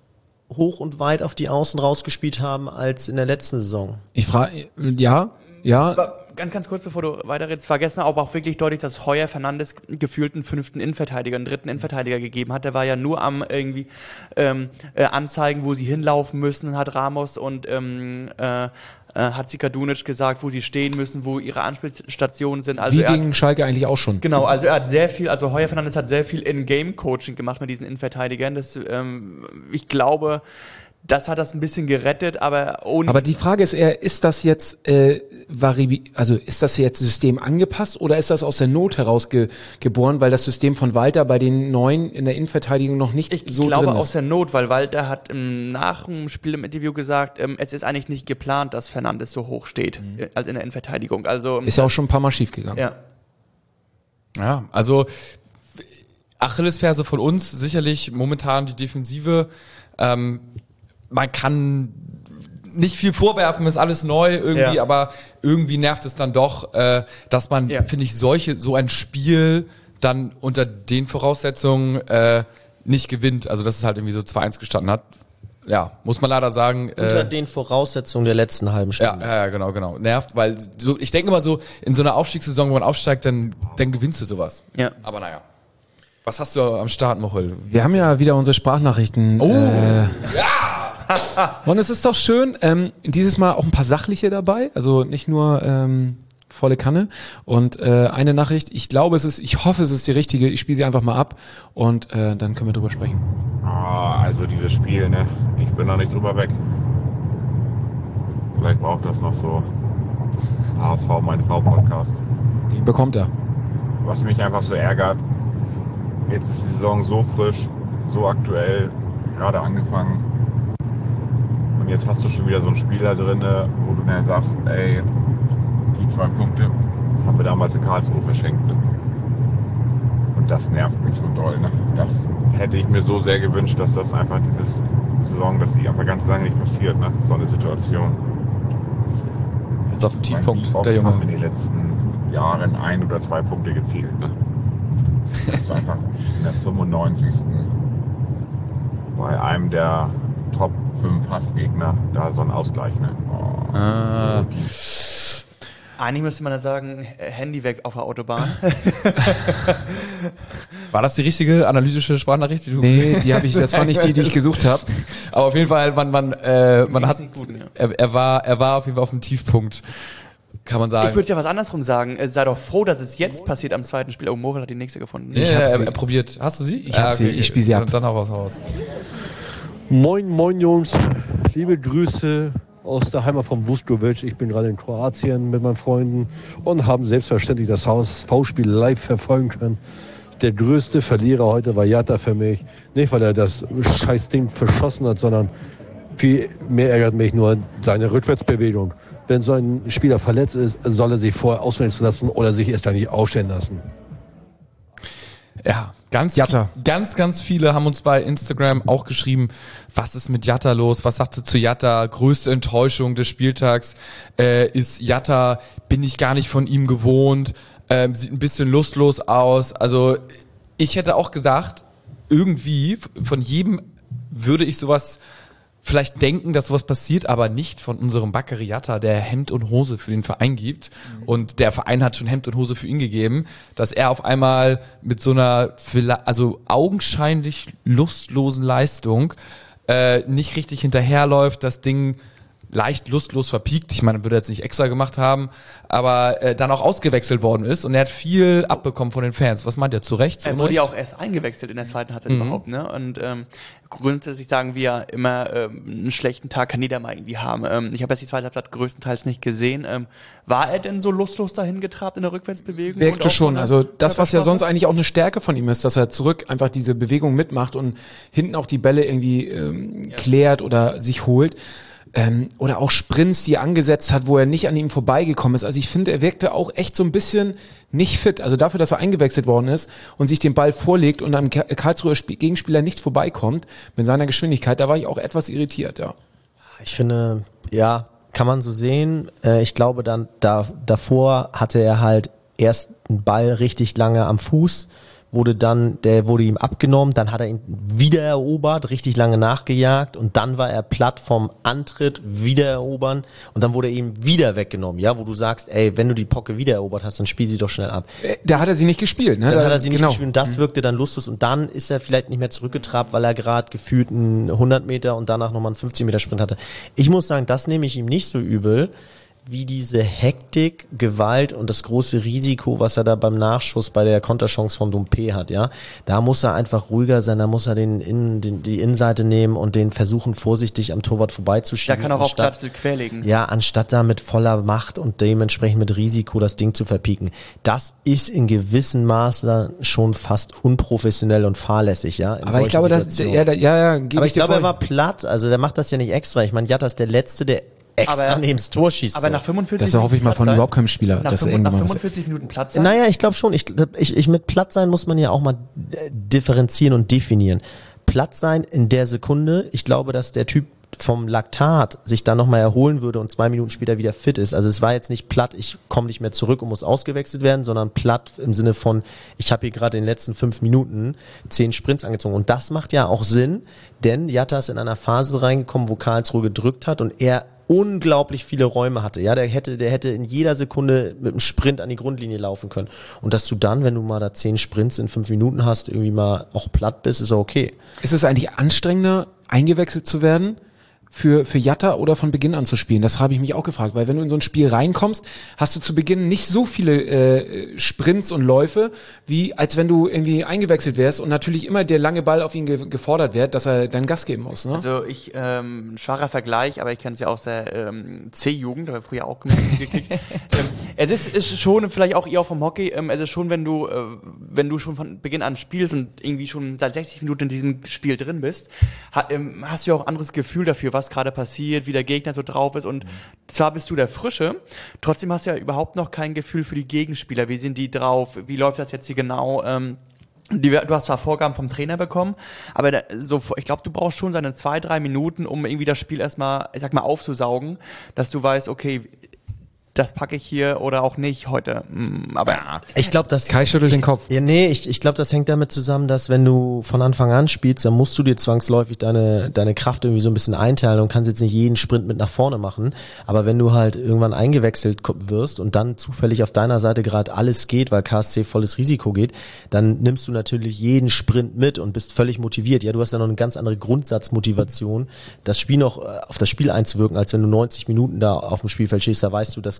hoch und weit auf die Außen rausgespielt haben als in der letzten Saison.
Ich frage, ja, ja.
Aber ganz, ganz kurz, bevor du weiterredest, war gestern aber auch wirklich deutlich, dass Heuer Fernandes gefühlt einen fünften Innenverteidiger, einen dritten Innenverteidiger gegeben hat. Der war ja nur am irgendwie ähm, äh, anzeigen, wo sie hinlaufen müssen, hat Ramos und ähm, äh, hat sie Kadunic gesagt, wo sie stehen müssen, wo ihre Anspielstationen sind. Also
Wie
er
gegen
hat,
Schalke eigentlich auch schon.
Genau, also er hat sehr viel, also Heuer Fernandes hat sehr viel In-Game-Coaching gemacht mit diesen Innenverteidigern. Das, ähm, ich glaube, das hat das ein bisschen gerettet, aber ohne...
Aber die Frage ist eher, ist das jetzt äh, varibi- also ist das jetzt System angepasst oder ist das aus der Not heraus ge- geboren, weil das System von Walter bei den Neuen in der Innenverteidigung noch nicht
ich
so drin ist?
Ich glaube aus der Not, weil Walter hat im, nach dem Spiel im Interview gesagt, ähm, es ist eigentlich nicht geplant, dass Fernandes so hoch steht, mhm. als in der Innenverteidigung. Also
ist ja auch schon ein paar Mal schief gegangen.
Ja.
Ja, also Achillesferse von uns sicherlich momentan die Defensive. Ähm, man kann nicht viel vorwerfen, ist alles neu irgendwie, ja. aber irgendwie nervt es dann doch, äh, dass man, ja. finde ich, solche so ein Spiel dann unter den Voraussetzungen äh, nicht gewinnt. Also dass es halt irgendwie so zwei eins gestanden hat. Ja, muss man leider sagen.
Unter
äh,
den Voraussetzungen der letzten halben Stunde.
Ja, ja, genau, genau. Nervt, weil so, ich denke immer so, in so einer Aufstiegssaison, wo man aufsteigt, dann, dann gewinnst du sowas.
Ja.
Aber naja. Was hast du am Start, Mochel?
Wir haben ja wieder unsere Sprachnachrichten.
Oh!
Äh,
Ja!
Und es ist doch schön, ähm, dieses Mal auch ein paar sachliche dabei, also nicht nur ähm, volle Kanne. Und äh, eine Nachricht, ich glaube es ist, ich hoffe es ist die richtige, ich spiele sie einfach mal ab und äh, dann können wir drüber sprechen.
Ah, also dieses Spiel, ne? Ich bin noch nicht drüber weg. Vielleicht braucht das noch so H S V, meine Frau Podcast.
Den bekommt er.
Was mich einfach so ärgert, jetzt ist die Saison so frisch, so aktuell, gerade angefangen. Und jetzt hast du schon wieder so einen Spieler drin, wo du dann sagst, ey, die zwei Punkte haben wir damals in Karlsruhe verschenkt. Und das nervt mich so doll. Ne? Das hätte ich mir so sehr gewünscht, dass das einfach dieses Saison, dass die einfach ganz lange nicht passiert, ne? So eine Situation.
Ist auf dem Tiefpunkt,
Tiefpunkt
der Junge.
haben in den letzten Jahren ein oder zwei Punkte gefehlt. Ne? Das ist einfach in der fünfundneunzigsten bei einem der Top fünf Hassgegner da so ein Ausgleich. Ne? Oh,
ah.
so
Eigentlich müsste man ja sagen, Handy weg auf der Autobahn.
War das die richtige analytische Sprachnachricht? Die du
Nee, die habe ich, das war nicht die, die ich gesucht habe.
Aber auf jeden Fall, man, man, äh, man hat,
gut, ja.
er, er war, er war auf jeden Fall auf dem Tiefpunkt. kann man sagen.
Ich würde ja was andersrum sagen. Sei doch froh, dass es jetzt passiert am zweiten Spiel. Oh, Moritz hat die nächste gefunden.
Ich ja, hab sie. Er probiert. Hast du sie?
Ich hab
ah,
sie.
Okay.
Ich spiele sie ab.
Dann auch was raus.
Moin, moin Jungs. Liebe Grüße aus der Heimat von Vuskovic. Ich bin gerade in Kroatien mit meinen Freunden und haben selbstverständlich das H S V-Spiel live verfolgen können. Der größte Verlierer heute war Jatta für mich. Nicht, weil er das scheiß Ding verschossen hat, sondern viel mehr ärgert mich nur seine Rückwärtsbewegung. Wenn so ein Spieler verletzt ist, soll er sich vorher auswechseln lassen oder sich erst gar nicht aufstellen lassen.
Ja, ganz,
Jatta.
ganz, ganz viele haben uns bei Instagram auch geschrieben, was ist mit Jatta los? Was sagte zu Jatta? Größte Enttäuschung des Spieltags äh, ist Jatta, bin ich gar nicht von ihm gewohnt, äh, sieht ein bisschen lustlos aus. Also ich hätte auch gedacht, irgendwie von jedem würde ich sowas vielleicht denken, dass sowas passiert, aber nicht von unserem Bakary Jatta, der Hemd und Hose für den Verein gibt. Mhm. Und der Verein hat schon Hemd und Hose für ihn gegeben, dass er auf einmal mit so einer, also augenscheinlich lustlosen Leistung äh, nicht richtig hinterherläuft, das Ding leicht lustlos verpiekt. Ich meine, würde er jetzt nicht extra gemacht haben, aber äh, dann auch ausgewechselt worden ist und er hat viel abbekommen von den Fans. Was meint er? Zu Recht? Zu
er wurde ja auch erst eingewechselt in der zweiten Halbzeit mhm. überhaupt, ne? Und ähm, grundsätzlich sagen wir immer, ähm, einen schlechten Tag kann jeder mal irgendwie haben. Ähm, ich habe jetzt die zweite Halbzeit größtenteils nicht gesehen. Ähm, war er denn so lustlos dahin getrabt in der Rückwärtsbewegung?
Wirkte schon. Also das, was ja sonst eigentlich auch eine Stärke von ihm ist, dass er zurück einfach diese Bewegung mitmacht und hinten auch die Bälle irgendwie ähm, ja. klärt oder sich holt. Ähm, oder auch Sprints, die er angesetzt hat, wo er nicht an ihm vorbeigekommen ist. Also ich finde, er wirkte auch echt so ein bisschen nicht fit. Also dafür, dass er eingewechselt worden ist und sich den Ball vorlegt und am Karlsruher Gegenspieler nicht vorbeikommt mit seiner Geschwindigkeit, da war ich auch etwas irritiert, ja.
Ich finde, ja, kann man so sehen. Äh, ich glaube, dann da, davor hatte er halt erst einen Ball richtig lange am Fuß, wurde dann, der wurde ihm abgenommen, dann hat er ihn wieder erobert, richtig lange nachgejagt und dann war er platt vom Antritt, wieder erobern und dann wurde er ihm wieder weggenommen, ja, wo du sagst, ey, wenn du die Pocke wieder erobert hast, dann spiel sie doch schnell ab.
Da hat er sie nicht gespielt, ne?
Dann
da,
hat er sie nicht
genau.
gespielt und das wirkte dann lustlos und dann ist er vielleicht nicht mehr zurückgetrabt, weil er gerade gefühlt einen hundert Meter und danach nochmal einen fünfzig Meter Sprint hatte. Ich muss sagen, das nehme ich ihm nicht so übel, wie diese Hektik, Gewalt und das große Risiko, was er da beim Nachschuss bei der Konterchance von Dompe hat, ja. Da muss er einfach ruhiger sein, da muss er den, in, den die Innenseite nehmen und den versuchen, vorsichtig am Torwart vorbeizuschieben.
Da kann auch auf Platz querlegen.
Ja, anstatt da mit voller Macht und dementsprechend mit Risiko das Ding zu verpieken. Das ist in gewissem Maße schon fast unprofessionell und fahrlässig, ja.
Aber ich glaube, dass, ja, ja, ja,
Aber ich, ich glaube, er war platt, also der macht das ja nicht extra. Ich meine, Jatta ist der Letzte, der extra aber, neben das Tor schießt.
Aber
so.
nach fünfundvierzig
das hoffe ich mal von sein. Überhaupt keinem Spieler.
Nach,
dass
fünf,
nach
fünfundvierzig Minuten Platz sein?
Naja, ich glaube schon. Ich, ich, ich mit Platt sein muss man ja auch mal differenzieren und definieren. Platt sein in der Sekunde, ich glaube, dass der Typ vom Laktat sich dann nochmal erholen würde und zwei Minuten später wieder fit ist. Also es war jetzt nicht platt, ich komme nicht mehr zurück und muss ausgewechselt werden, sondern platt im Sinne von, ich habe hier gerade in den letzten fünf Minuten zehn Sprints angezogen. Und das macht ja auch Sinn, denn Jatta ist in einer Phase reingekommen, wo Karlsruhe gedrückt hat und er unglaublich viele Räume hatte. Ja, der hätte, der hätte in jeder Sekunde mit einem Sprint an die Grundlinie laufen können. Und dass du dann, wenn du mal da zehn Sprints in fünf Minuten hast, irgendwie mal auch platt bist, ist okay.
Ist es eigentlich anstrengender, eingewechselt zu werden? Für, für Jatta oder von Beginn an zu spielen? Das habe ich mich auch gefragt, weil wenn du in so ein Spiel reinkommst, hast du zu Beginn nicht so viele äh, Sprints und Läufe, wie als wenn du irgendwie eingewechselt wärst und natürlich immer der lange Ball auf ihn ge- gefordert wird, dass er dann Gas geben muss. Ne?
Also ich, ähm, ein schwacher Vergleich, aber ich kenne es ja aus der ähm, C-Jugend, da habe ich früher auch gekriegt. ähm, es ist, ist schon, vielleicht auch ihr auch vom Hockey, ähm, es ist schon, wenn du, äh, wenn du schon von Beginn an spielst und irgendwie schon seit sechzig Minuten in diesem Spiel drin bist, ha, ähm, hast du ja auch ein anderes Gefühl dafür, was gerade passiert, wie der Gegner so drauf ist und zwar bist du der Frische, trotzdem hast du ja überhaupt noch kein Gefühl für die Gegenspieler, wie sind die drauf, wie läuft das jetzt hier genau, ähm, die, du hast zwar Vorgaben vom Trainer bekommen, aber da, so, ich glaube, du brauchst schon seine zwei, drei Minuten, um irgendwie das Spiel erstmal, ich sag mal, aufzusaugen, dass du weißt, okay, das packe ich hier oder auch nicht heute. Aber ja.
Ich glaube, das
Kai schüttelt
ich,
den Kopf.
Ja, nee, ich, ich glaube, das hängt damit zusammen, dass wenn du von Anfang an spielst, dann musst du dir zwangsläufig deine deine Kraft irgendwie so ein bisschen einteilen und kannst jetzt nicht jeden Sprint mit nach vorne machen. Aber wenn du halt irgendwann eingewechselt wirst und dann zufällig auf deiner Seite gerade alles geht, weil K S C volles Risiko geht, dann nimmst du natürlich jeden Sprint mit und bist völlig motiviert. Ja, du hast ja noch eine ganz andere Grundsatzmotivation, das Spiel noch auf das Spiel einzuwirken, als wenn du neunzig Minuten da auf dem Spielfeld stehst. Da weißt du, das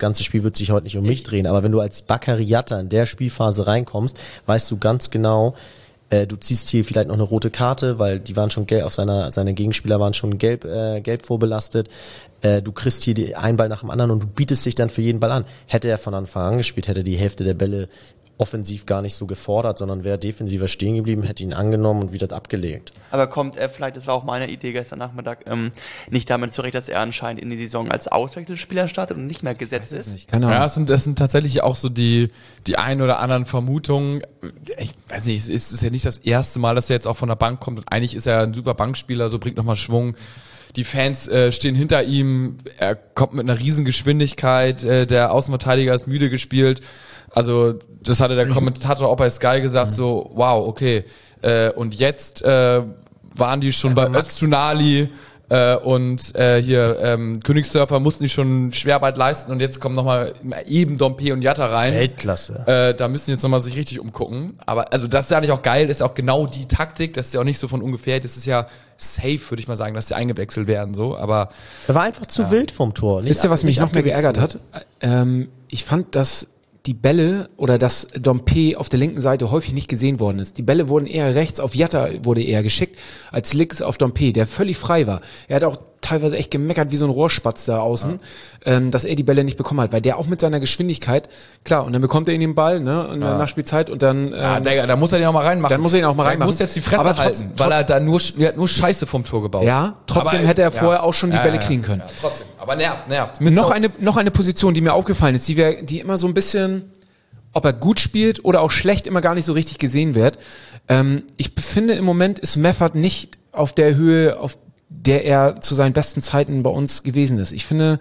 ganze Spiel wird sich heute nicht um mich drehen, aber wenn du als Bakary Jatta in der Spielphase reinkommst, weißt du ganz genau, äh, du ziehst hier vielleicht noch eine rote Karte, weil die waren schon gelb, auf seiner, seine Gegenspieler waren schon gelb, äh, gelb vorbelastet. Äh, du kriegst hier die, einen Ball nach dem anderen und du bietest dich dann für jeden Ball an. Hätte er von Anfang an gespielt, hätte die Hälfte der Bälle offensiv gar nicht so gefordert, sondern wäre defensiver stehen geblieben, hätte ihn angenommen und wieder abgelegt.
Aber kommt er vielleicht, das war auch meine Idee gestern Nachmittag, ähm, nicht damit zurecht, dass er anscheinend in die Saison als Auswechselspieler startet und nicht mehr gesetzt ist?
Nicht. Keine Ahnung.
Ja, es sind, es sind tatsächlich auch so die, die ein oder anderen Vermutungen. Ich weiß nicht, es ist, es ist ja nicht das erste Mal, dass er jetzt auch von der Bank kommt und eigentlich ist er ein super Bankspieler, so bringt nochmal Schwung. Die Fans äh, stehen hinter ihm, er kommt mit einer riesen Geschwindigkeit, äh, der Außenverteidiger ist müde gespielt. Also das hatte der Kommentator auch bei Sky gesagt, mhm. so wow, okay. Äh, und jetzt äh, waren die schon ja, bei Öztunali äh, und äh, hier ähm, Königsdörfer mussten die schon Schwerarbeit leisten und jetzt kommen nochmal eben Dompe und Jatta rein.
Weltklasse.
Äh, da müssen die jetzt nochmal sich richtig umgucken. Aber also das ist ja nicht auch geil, das ist auch genau die Taktik, das ist ja auch nicht so von ungefähr, das ist ja safe, würde ich mal sagen, dass die eingewechselt werden. So, aber
er war einfach zu ja. wild vom Tor. Nicht
Wisst ihr, was mich noch mehr geärgert hat? Ähm, ich fand, dass die Bälle oder dass Dompe auf der linken Seite häufig nicht gesehen worden ist. Die Bälle wurden eher rechts auf Jatta wurde eher geschickt, als links auf Dompe, der völlig frei war. Er hat auch teilweise echt gemeckert wie so ein Rohrspatz da außen, ja. ähm, dass er die Bälle nicht bekommen hat, weil der auch mit seiner Geschwindigkeit, klar, und dann bekommt er ihn den Ball, ne, in der ja. Nachspielzeit und dann ähm,
ja, der, da muss er den auch mal reinmachen.
Dann muss er ihn auch mal reinmachen.
Er muss jetzt die Fresse aber halten, trotz, weil er da nur, er hat nur Scheiße vom Tor gebaut.
Ja, trotzdem aber, hätte er vorher ja. auch schon die ja, Bälle ja, kriegen können.
Ja, trotzdem, aber nervt, nervt.
Noch eine, noch eine Position, die mir aufgefallen ist, die wir, die immer so ein bisschen, ob er gut spielt oder auch schlecht, immer gar nicht so richtig gesehen wird. Ähm, ich finde, im Moment ist Meffert nicht auf der Höhe, auf der er zu seinen besten Zeiten bei uns gewesen ist. Ich finde,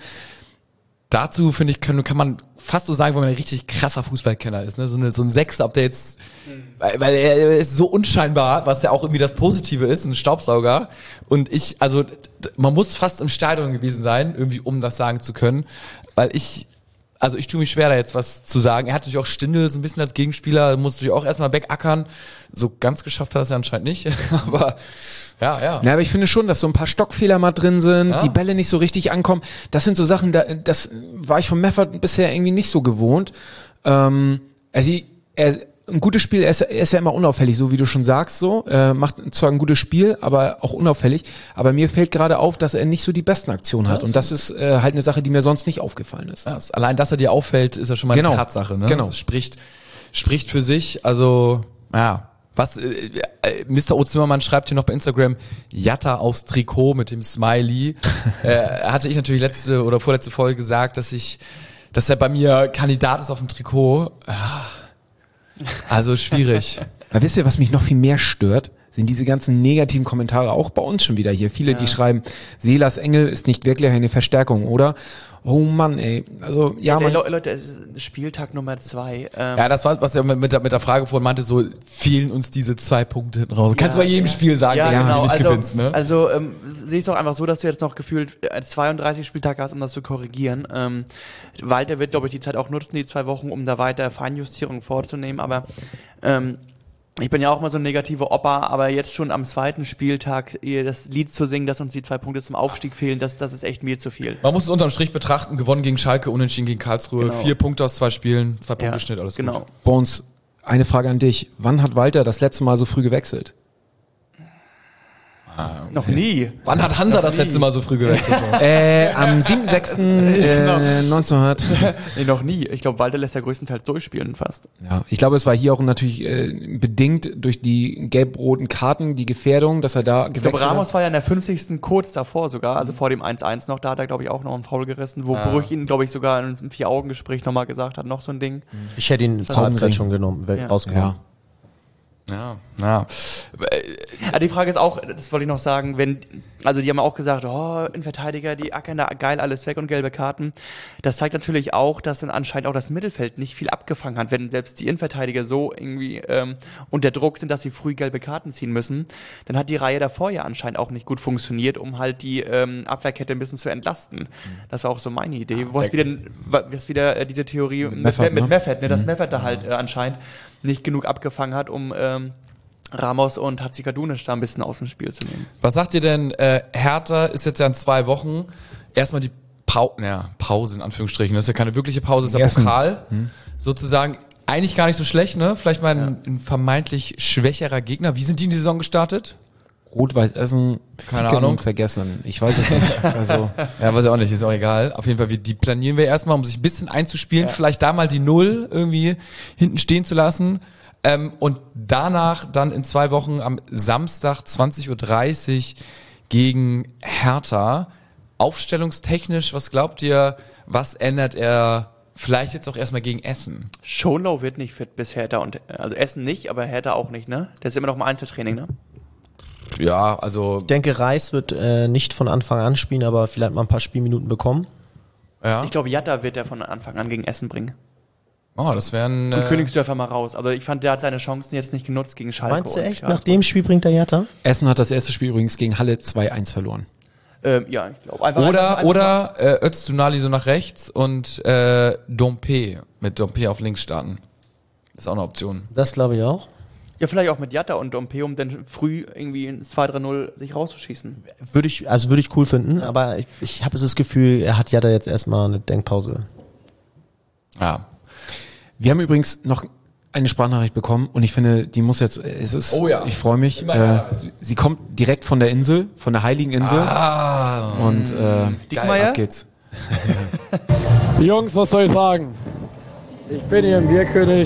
dazu finde ich, kann, kann man fast so sagen, wenn man ein richtig krasser Fußballkenner ist, ne? So, eine, so ein Sechster, ob der jetzt, mhm. weil, weil er ist so unscheinbar, was ja auch irgendwie das Positive ist, ein Staubsauger. Und ich, also, man muss fast im Stadion gewesen sein, irgendwie, um das sagen zu können, weil ich, also ich tue mich schwer, da jetzt was zu sagen. Er hat natürlich auch Stindl so ein bisschen als Gegenspieler, musste sich auch erstmal wegackern. So ganz geschafft hat er es ja anscheinend nicht. aber ja, ja.
Ja, aber ich finde schon, dass so ein paar Stockfehler mal drin sind, ja. die Bälle nicht so richtig ankommen. Das sind so Sachen, da, das war ich von Meffert bisher irgendwie nicht so gewohnt. Ähm, also er, ein gutes Spiel, er ist, er ist ja immer unauffällig, so wie du schon sagst, so. Er macht zwar ein gutes Spiel, aber auch unauffällig. Aber mir fällt gerade auf, dass er nicht so die besten Aktionen hat. Ja, und das ist äh, halt eine Sache, die mir sonst nicht aufgefallen ist.
Ja, allein, dass er dir auffällt, ist ja schon mal
genau.
eine Tatsache. Ne?
Genau.
Das spricht, spricht für sich. Also, ja. Was, äh, äh, Mister O. Zimmermann schreibt hier noch bei Instagram, Jatta aufs Trikot mit dem Smiley. äh, hatte ich natürlich letzte oder vorletzte Folge gesagt, dass ich, dass er bei mir Kandidat ist auf dem Trikot. Also schwierig.
Aber wisst ihr, was mich noch viel mehr stört? Sind diese ganzen negativen Kommentare auch bei uns schon wieder hier. Viele, ja. die schreiben, Selas Engel ist nicht wirklich eine Verstärkung, oder? Oh Mann, ey. Also, ja,
ja
man.
Le- Leute, es ist Spieltag Nummer zwei. Ähm
ja, das war, was er mit der, mit der Frage vorhin meinte, so, fehlen uns diese zwei Punkte hinten raus. Ja, kannst du bei jedem ja. Spiel sagen,
ja,
wenn
genau.
du nicht
also,
gewinnst, ne?
Also, ähm, sieh es doch einfach so, dass du jetzt noch gefühlt zweiunddreißig Spieltage hast, um das zu korrigieren. Ähm, Walter wird, glaube ich, die Zeit auch nutzen, die zwei Wochen, um da weiter Feinjustierungen vorzunehmen, aber, ähm, ich bin ja auch mal so ein negativer Opa, aber jetzt schon am zweiten Spieltag ihr das Lied zu singen, dass uns die zwei Punkte zum Aufstieg fehlen, das, das ist echt mir zu viel.
Man muss es unterm Strich betrachten, gewonnen gegen Schalke, unentschieden gegen Karlsruhe,
genau.
vier Punkte aus zwei Spielen, zwei Punkte
ja,
Schnitt, alles
genau.
gut.
Bones, eine Frage an dich. Wann hat Walter das letzte Mal so früh gewechselt?
Ah, okay.
Noch nie.
Wann hat Hansa
noch
das
nie.
letzte Mal so früh gewechselt?
äh, am siebten sechsten Äh, neunzehnhundert
Nee, noch nie. Ich glaube, Walter lässt ja größtenteils durchspielen fast.
Ja, ich glaube, es war hier auch natürlich äh, bedingt durch die gelb-roten Karten, die Gefährdung, dass er da gewechselt
ich glaube, Ramos
hat.
war ja in der fünfzigsten kurz davor sogar, also vor dem eins eins noch, da hat er, glaube ich, auch noch einen Foul gerissen, wo ah. Brüch ihn, glaube ich, sogar in einem Vier-Augen-Gespräch nochmal gesagt hat, noch so ein Ding.
Ich hätte ihn zur Halbzeit schon genommen,
ja.
rausgenommen.
Ja.
Ja, ja.
Ja, die Frage ist auch, das wollte ich noch sagen, wenn, also die haben auch gesagt, oh, ein Verteidiger, die ackern da geil alles weg und gelbe Karten. Das zeigt natürlich auch, dass dann anscheinend auch das Mittelfeld nicht viel abgefangen hat, wenn selbst die Innenverteidiger so irgendwie ähm, unter Druck sind, dass sie früh gelbe Karten ziehen müssen, dann hat die Reihe davor ja anscheinend auch nicht gut funktioniert, um halt die ähm, Abwehrkette ein bisschen zu entlasten. Das war auch so meine Idee. Wo es wieder, was wieder äh, diese Theorie mit Meffert, mit, mit Meffert ne, dass mhm. Meffert da halt äh, anscheinend nicht genug abgefangen hat, um ähm, Ramos und Hatzikadunic da ein bisschen aus dem Spiel zu nehmen.
Was sagt ihr denn, äh, Hertha ist jetzt ja in zwei Wochen erstmal die Pau- ja, Pause in Anführungsstrichen. Das ist ja keine wirkliche Pause, das ist ja
Ersten.
Pokal.
Hm.
Sozusagen eigentlich gar nicht so schlecht, ne? Vielleicht mal ein, ein vermeintlich schwächerer Gegner. Wie sind die in die Saison gestartet?
Rot-Weiß Essen,
Keine
Ficken
Ahnung.
und vergessen. Ich weiß es nicht. Also,
Ja, weiß ich auch nicht, ist auch egal. Auf jeden Fall, wir, die planieren wir erstmal, um sich ein bisschen einzuspielen.
Ja.
Vielleicht da mal die Null irgendwie hinten stehen zu lassen. Ähm, und danach dann in zwei Wochen am Samstag zwanzig Uhr dreißig gegen Hertha. Aufstellungstechnisch, was glaubt ihr, was ändert er vielleicht jetzt auch erstmal gegen Essen?
Schonlau wird nicht fit bis Hertha und also Essen nicht, aber Hertha auch nicht, ne? Der ist immer noch im Einzeltraining, ne?
Ja, also,
Ich denke, Reis wird äh, nicht von Anfang an spielen, aber vielleicht mal ein paar Spielminuten bekommen.
ja.
Ich glaube, Jatta wird er von Anfang an gegen Essen bringen.
Oh, das wären.
Und
Äh,
Königsdörfer mal raus. Also ich fand, der hat seine Chancen jetzt nicht genutzt gegen Schalke.
Meinst du
und
echt?
Karlsruhe.
Nach dem Spiel bringt der Jatta?
Essen hat das erste Spiel übrigens gegen Halle zwei eins verloren.
Ähm, ja, ich glaube. Einfach,
Oder,
einfach, einfach
oder äh, Öztunali so nach rechts und äh, Dompe mit Dompe auf links starten. Das ist auch eine Option.
Das glaube ich auch.
Ja, vielleicht auch mit Jatta und Dompe, um dann früh irgendwie ins zwei drei null sich rauszuschießen.
Würde ich, also würde ich cool finden, aber ich, ich habe so das Gefühl, er hat Jatta jetzt erstmal eine Denkpause.
Ja.
Wir haben übrigens noch eine Sprachnachricht bekommen und ich finde, die muss jetzt, es ist,
Oh ja.
ich freue mich.
Immer
Äh,
her.
sie, sie kommt direkt von der Insel, von der Heiligen Insel.
Ah,
Und äh,
Dickmeier?
ab geht's.
Jungs, was soll ich sagen? Ich bin hier im Bierkönig.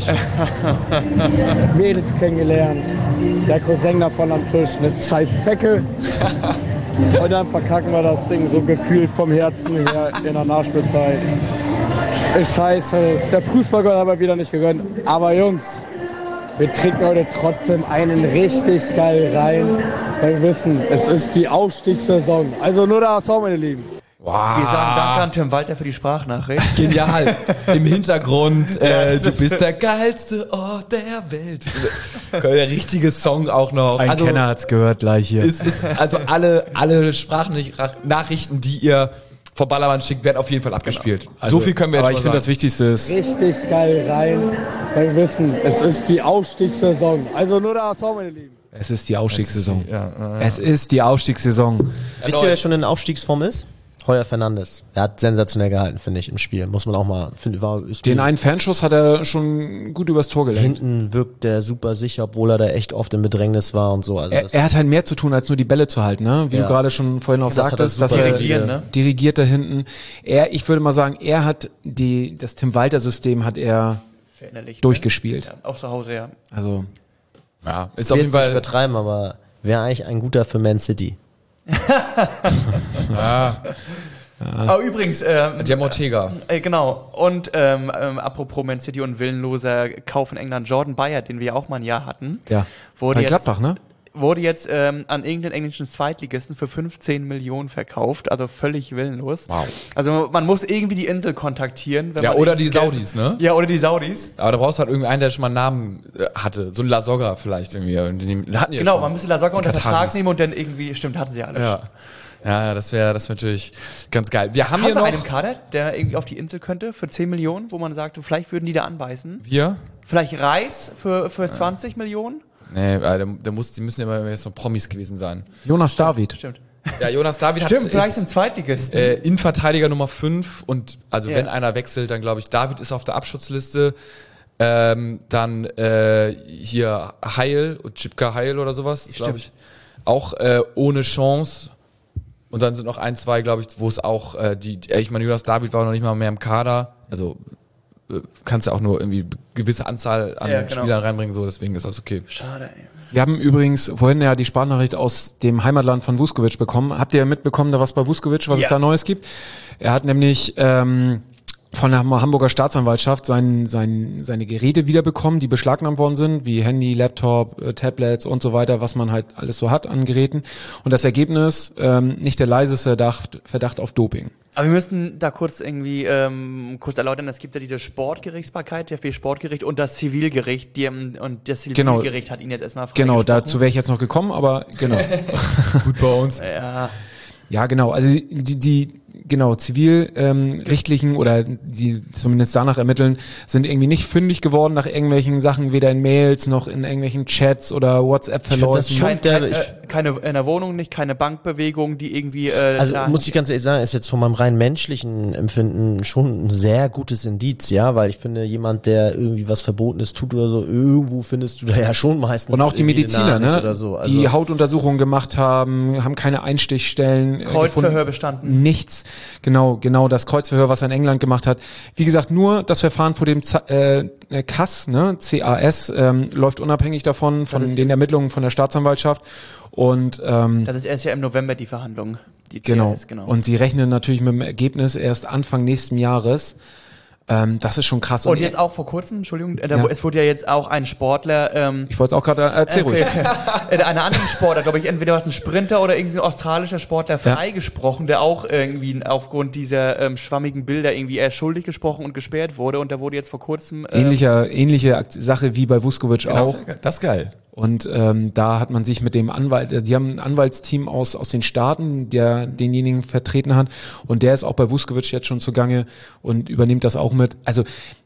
Mädels kennengelernt. Der Cousin davon am Tisch, eine scheiß Fecke. Und dann verkacken wir das Ding so gefühlt vom Herzen her in der Nachspielzeit. Ist scheiße. Der Fußballgott hat aber wieder nicht gegönnt. Aber Jungs, wir trinken heute trotzdem einen richtig geil rein. Weil wir wissen, es ist die Aufstiegssaison. Also nur der H S V, meine Lieben.
wow.
Wir sagen Danke an Tim Walter für die Sprachnachricht.
Genial. Im Hintergrund, äh, du bist der geilste Ort der Welt. Der richtige Song auch noch.
Ein
also,
Kenner hat's gehört gleich hier.
ist, ist, also alle, alle Sprachnachrichten, die ihr vom Ballermann schickt, werden auf jeden Fall abgespielt.
Also,
so viel können wir jetzt
aber
schon
ich
mal
finde, das
sagen.
Wichtigste ist,
Richtig geil rein. Weil wir wissen, es ist die Aufstiegssaison. Also nur der H S V, meine Lieben.
es ist die Aufstiegssaison.
Ja, äh,
Es ist die Aufstiegssaison.
Wisst ihr, wer schon in Aufstiegsform ist? Heuer Fernandes. Er hat sensationell gehalten, finde ich, im Spiel. Muss man auch mal, finde war, ist
Den einen Fanschuss hat er schon gut übers Tor gelenkt.
hinten wirkt der super sicher, obwohl er da echt oft im Bedrängnis war und so. Also
Er,
das,
er hat halt mehr zu tun, als nur die Bälle zu halten, ne? Wie
Ja.
du gerade schon vorhin auch
Das hat er
sagtest,
super
dass er
dirigieren, ne?
dirigiert da hinten. Er, ich würde mal sagen, er hat die, das Tim Walter System hat er
Verinnerlicht,
durchgespielt.
Ne? Ja, auch zu Hause, ja.
Also,
ja, ist
ich
auf
will
jeden
jetzt nicht
Fall.
übertreiben, aber wäre eigentlich ein guter für Man City.
Ja,
Aber übrigens, ähm,
die haben Ortega.
äh, genau. Und ähm, ähm, apropos Man City und willenloser Kauf in England, Jordan Bayer, den wir ja auch mal ein Jahr hatten,
ja.
wurde
Bei
jetzt,
Gladbach, ne?
wurde jetzt ähm, an irgendeinen englischen Zweitligisten für fünfzehn Millionen verkauft, also völlig willenlos.
Wow.
Also man muss irgendwie die Insel kontaktieren. Wenn
Ja,
man
oder die
irgendwie Geld-
Saudis, ne?
Ja, oder die Saudis.
Aber da brauchst du halt irgendwie einen, der schon mal einen Namen äh, hatte. So ein La Soga vielleicht irgendwie. Und die, die hatten die ja
Genau,
schon.
man müsste La Soga
Die
unter Vertrag
Kataris.
nehmen und dann irgendwie, stimmt, hatten sie alles.
Ja. Ja, das wäre das wär natürlich ganz geil. Wir haben,
Haben
hier
wir
noch.
einen im Kader, der irgendwie auf die Insel könnte für zehn Millionen, wo man sagt, vielleicht würden die da anbeißen?
Wir?
Vielleicht Reis für, für zwanzig Millionen?
Nee, äh, der, der muss, die müssen ja immer jetzt noch Promis gewesen sein.
Jonas David.
Stimmt.
Ja, Jonas David
Stimmt,
hat,
vielleicht ein
ist,
Zweitligisten.
äh, Innenverteidiger Nummer fünf und also
Ja.
wenn einer wechselt, dann glaube ich, David ist auf der Abschutzliste. Ähm, dann äh, hier Heil, Chipka Heil oder sowas, glaube ich. Auch äh, ohne Chance. Und dann sind noch ein, zwei, glaube ich, wo es auch äh, die, die, ich meine, Jonas David war noch nicht mal mehr im Kader. Also äh, kannst ja auch nur irgendwie gewisse Anzahl an
Ja, genau.
Spielern reinbringen, so deswegen ist das okay.
Schade, ey.
Wir haben übrigens vorhin ja die Sprachnachricht aus dem Heimatland von Vuskovic bekommen. Habt ihr mitbekommen, da was bei Vuskovic, was
Ja.
es da Neues gibt? Er hat nämlich ähm, von der Hamburger Staatsanwaltschaft sein, sein, seine Geräte wiederbekommen, die beschlagnahmt worden sind, wie Handy, Laptop, äh, Tablets und so weiter, was man halt alles so hat an Geräten. Und das Ergebnis, ähm, nicht der leiseste Verdacht, Verdacht auf Doping.
Aber wir müssten da kurz irgendwie ähm, kurz erläutern, es gibt ja diese Sportgerichtsbarkeit, der Sportgericht und das Zivilgericht, die, ähm, und das
Genau.
Zivilgericht hat ihn jetzt erstmal
Genau,
freigesprochen.
dazu wäre ich jetzt noch gekommen, aber genau.
Gut bei uns.
Ja,
Ja, genau. Also die, die genau, zivilrechtlichen ähm, oder die zumindest danach ermitteln, sind irgendwie nicht fündig geworden nach irgendwelchen Sachen, weder in Mails noch in irgendwelchen Chats oder WhatsApp-Verläufen.
Kein, kein, äh, keine in der Wohnung nicht, keine Bankbewegung, die irgendwie... Äh,
also muss ich ganz ehrlich sagen, ist jetzt von meinem rein menschlichen Empfinden schon ein sehr gutes Indiz, ja, weil ich finde, jemand, der irgendwie was Verbotenes tut oder so, irgendwo findest du da ja schon meistens
und auch die Mediziner, ne,
oder so. Also
die Hautuntersuchungen gemacht haben, haben keine Einstichstellen.
Kreuzverhör bestanden.
Nichts. Genau, genau das Kreuzverhör, was er in England gemacht hat. Wie gesagt, nur das Verfahren vor dem Z- äh, C A S, ne, C A S, ähm, läuft unabhängig davon, von den Ermittlungen von der Staatsanwaltschaft. Und ähm,
das ist erst ja im November die Verhandlung. Die
genau.
C A S, genau.
Und sie rechnen natürlich mit dem Ergebnis erst Anfang nächsten Jahres. Ähm, das ist schon krass.
Und, und jetzt auch vor kurzem, Entschuldigung, da,
ja.
es wurde ja jetzt auch ein Sportler... Ähm,
ich wollte es auch gerade erzählen.
Okay. Einer anderen Sportler, glaube ich, entweder was ein Sprinter oder irgendwie ein australischer Sportler freigesprochen, der auch irgendwie aufgrund dieser ähm, schwammigen Bilder irgendwie erst schuldig gesprochen und gesperrt wurde. Und da wurde jetzt vor kurzem... Ähm,
Ähnlicher, ähnliche Sache wie bei Vuskovic auch.
Das, das ist geil.
Und ähm, da hat man sich mit dem Anwalt, die haben ein Anwaltsteam aus aus den Staaten, der denjenigen vertreten hat, und der ist auch bei Vuskovic jetzt schon zugange und übernimmt das auch mit. Also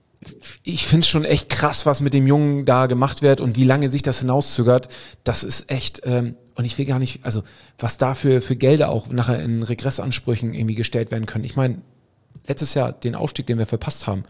ich find's schon echt krass, was mit dem Jungen da gemacht wird und wie lange sich das hinauszögert. Das ist echt, ähm, und ich will gar nicht, also was da für, für Gelder auch nachher in Regressansprüchen irgendwie gestellt werden können. Ich meine, letztes Jahr den Aufstieg, den wir verpasst haben,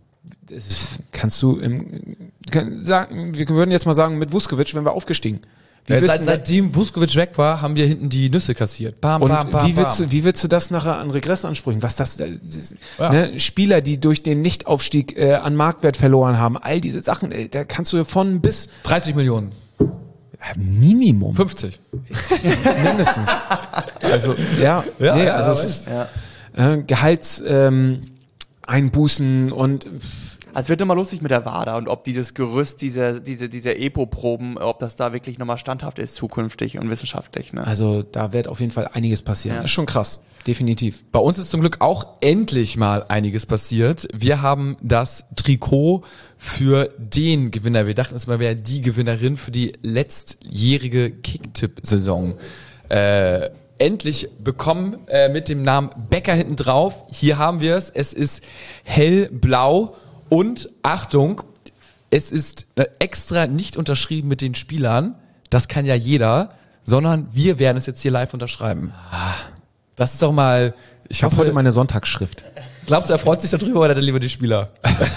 das kannst du im, kann, sagen, wir würden jetzt mal sagen, mit Vuskovic, wenn wir aufgestiegen. Wie
ja,
willst
seit,
du,
seitdem Vuskovic weg war, haben wir hinten die Nüsse kassiert. Bam,
und
bam, bam,
wie willst
bam.
du, wie willst du das nachher an Regressansprüchen? Was das, das
Ja.
ne, Spieler, die durch den Nichtaufstieg äh, an Marktwert verloren haben, all diese Sachen, äh, da kannst du von bis
dreißig Millionen.
ja, Minimum
fünfzig.
mindestens. Also ja,
Ja,
nee,
ja,
also
weiß.
es ist äh, Gehalts ähm, Einbußen und
Also es wird nochmal lustig mit der WADA und ob dieses Gerüst, dieser, diese, dieser E P O-Proben, ob das da wirklich nochmal standhaft ist zukünftig und wissenschaftlich. Ne?
also da wird auf jeden Fall einiges passieren.
Ja.
Das ist schon krass, definitiv.
Bei uns ist zum Glück auch endlich mal einiges passiert. Wir haben das Trikot für den Gewinner. Wir dachten, es mal wäre die Gewinnerin für die letztjährige Kicktipp-Saison. Äh, endlich bekommen äh, mit dem Namen Becker hinten drauf. Hier haben wir es. Es ist hellblau. Und Achtung, es ist extra nicht unterschrieben mit den Spielern, das kann ja jeder, sondern wir werden es jetzt hier live unterschreiben. Das ist doch mal, ich
Ich habe
hoffe,
heute meine Sonntagsschrift.
glaubst du, er freut sich darüber oder hat er lieber die Spieler?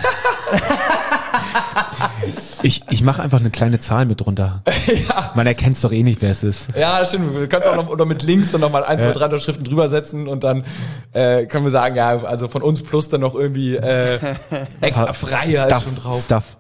Ich, ich mache einfach eine kleine Zahl mit drunter.
Ja.
Man erkennt es doch eh nicht, wer es ist.
Ja, das stimmt. Du kannst auch noch oder mit Links dann nochmal ein, zwei, drei Unterschriften drüber setzen und dann äh, können wir sagen, ja, also von uns plus dann noch irgendwie äh, extra freie
Stuff,
schon drauf.
Stuff.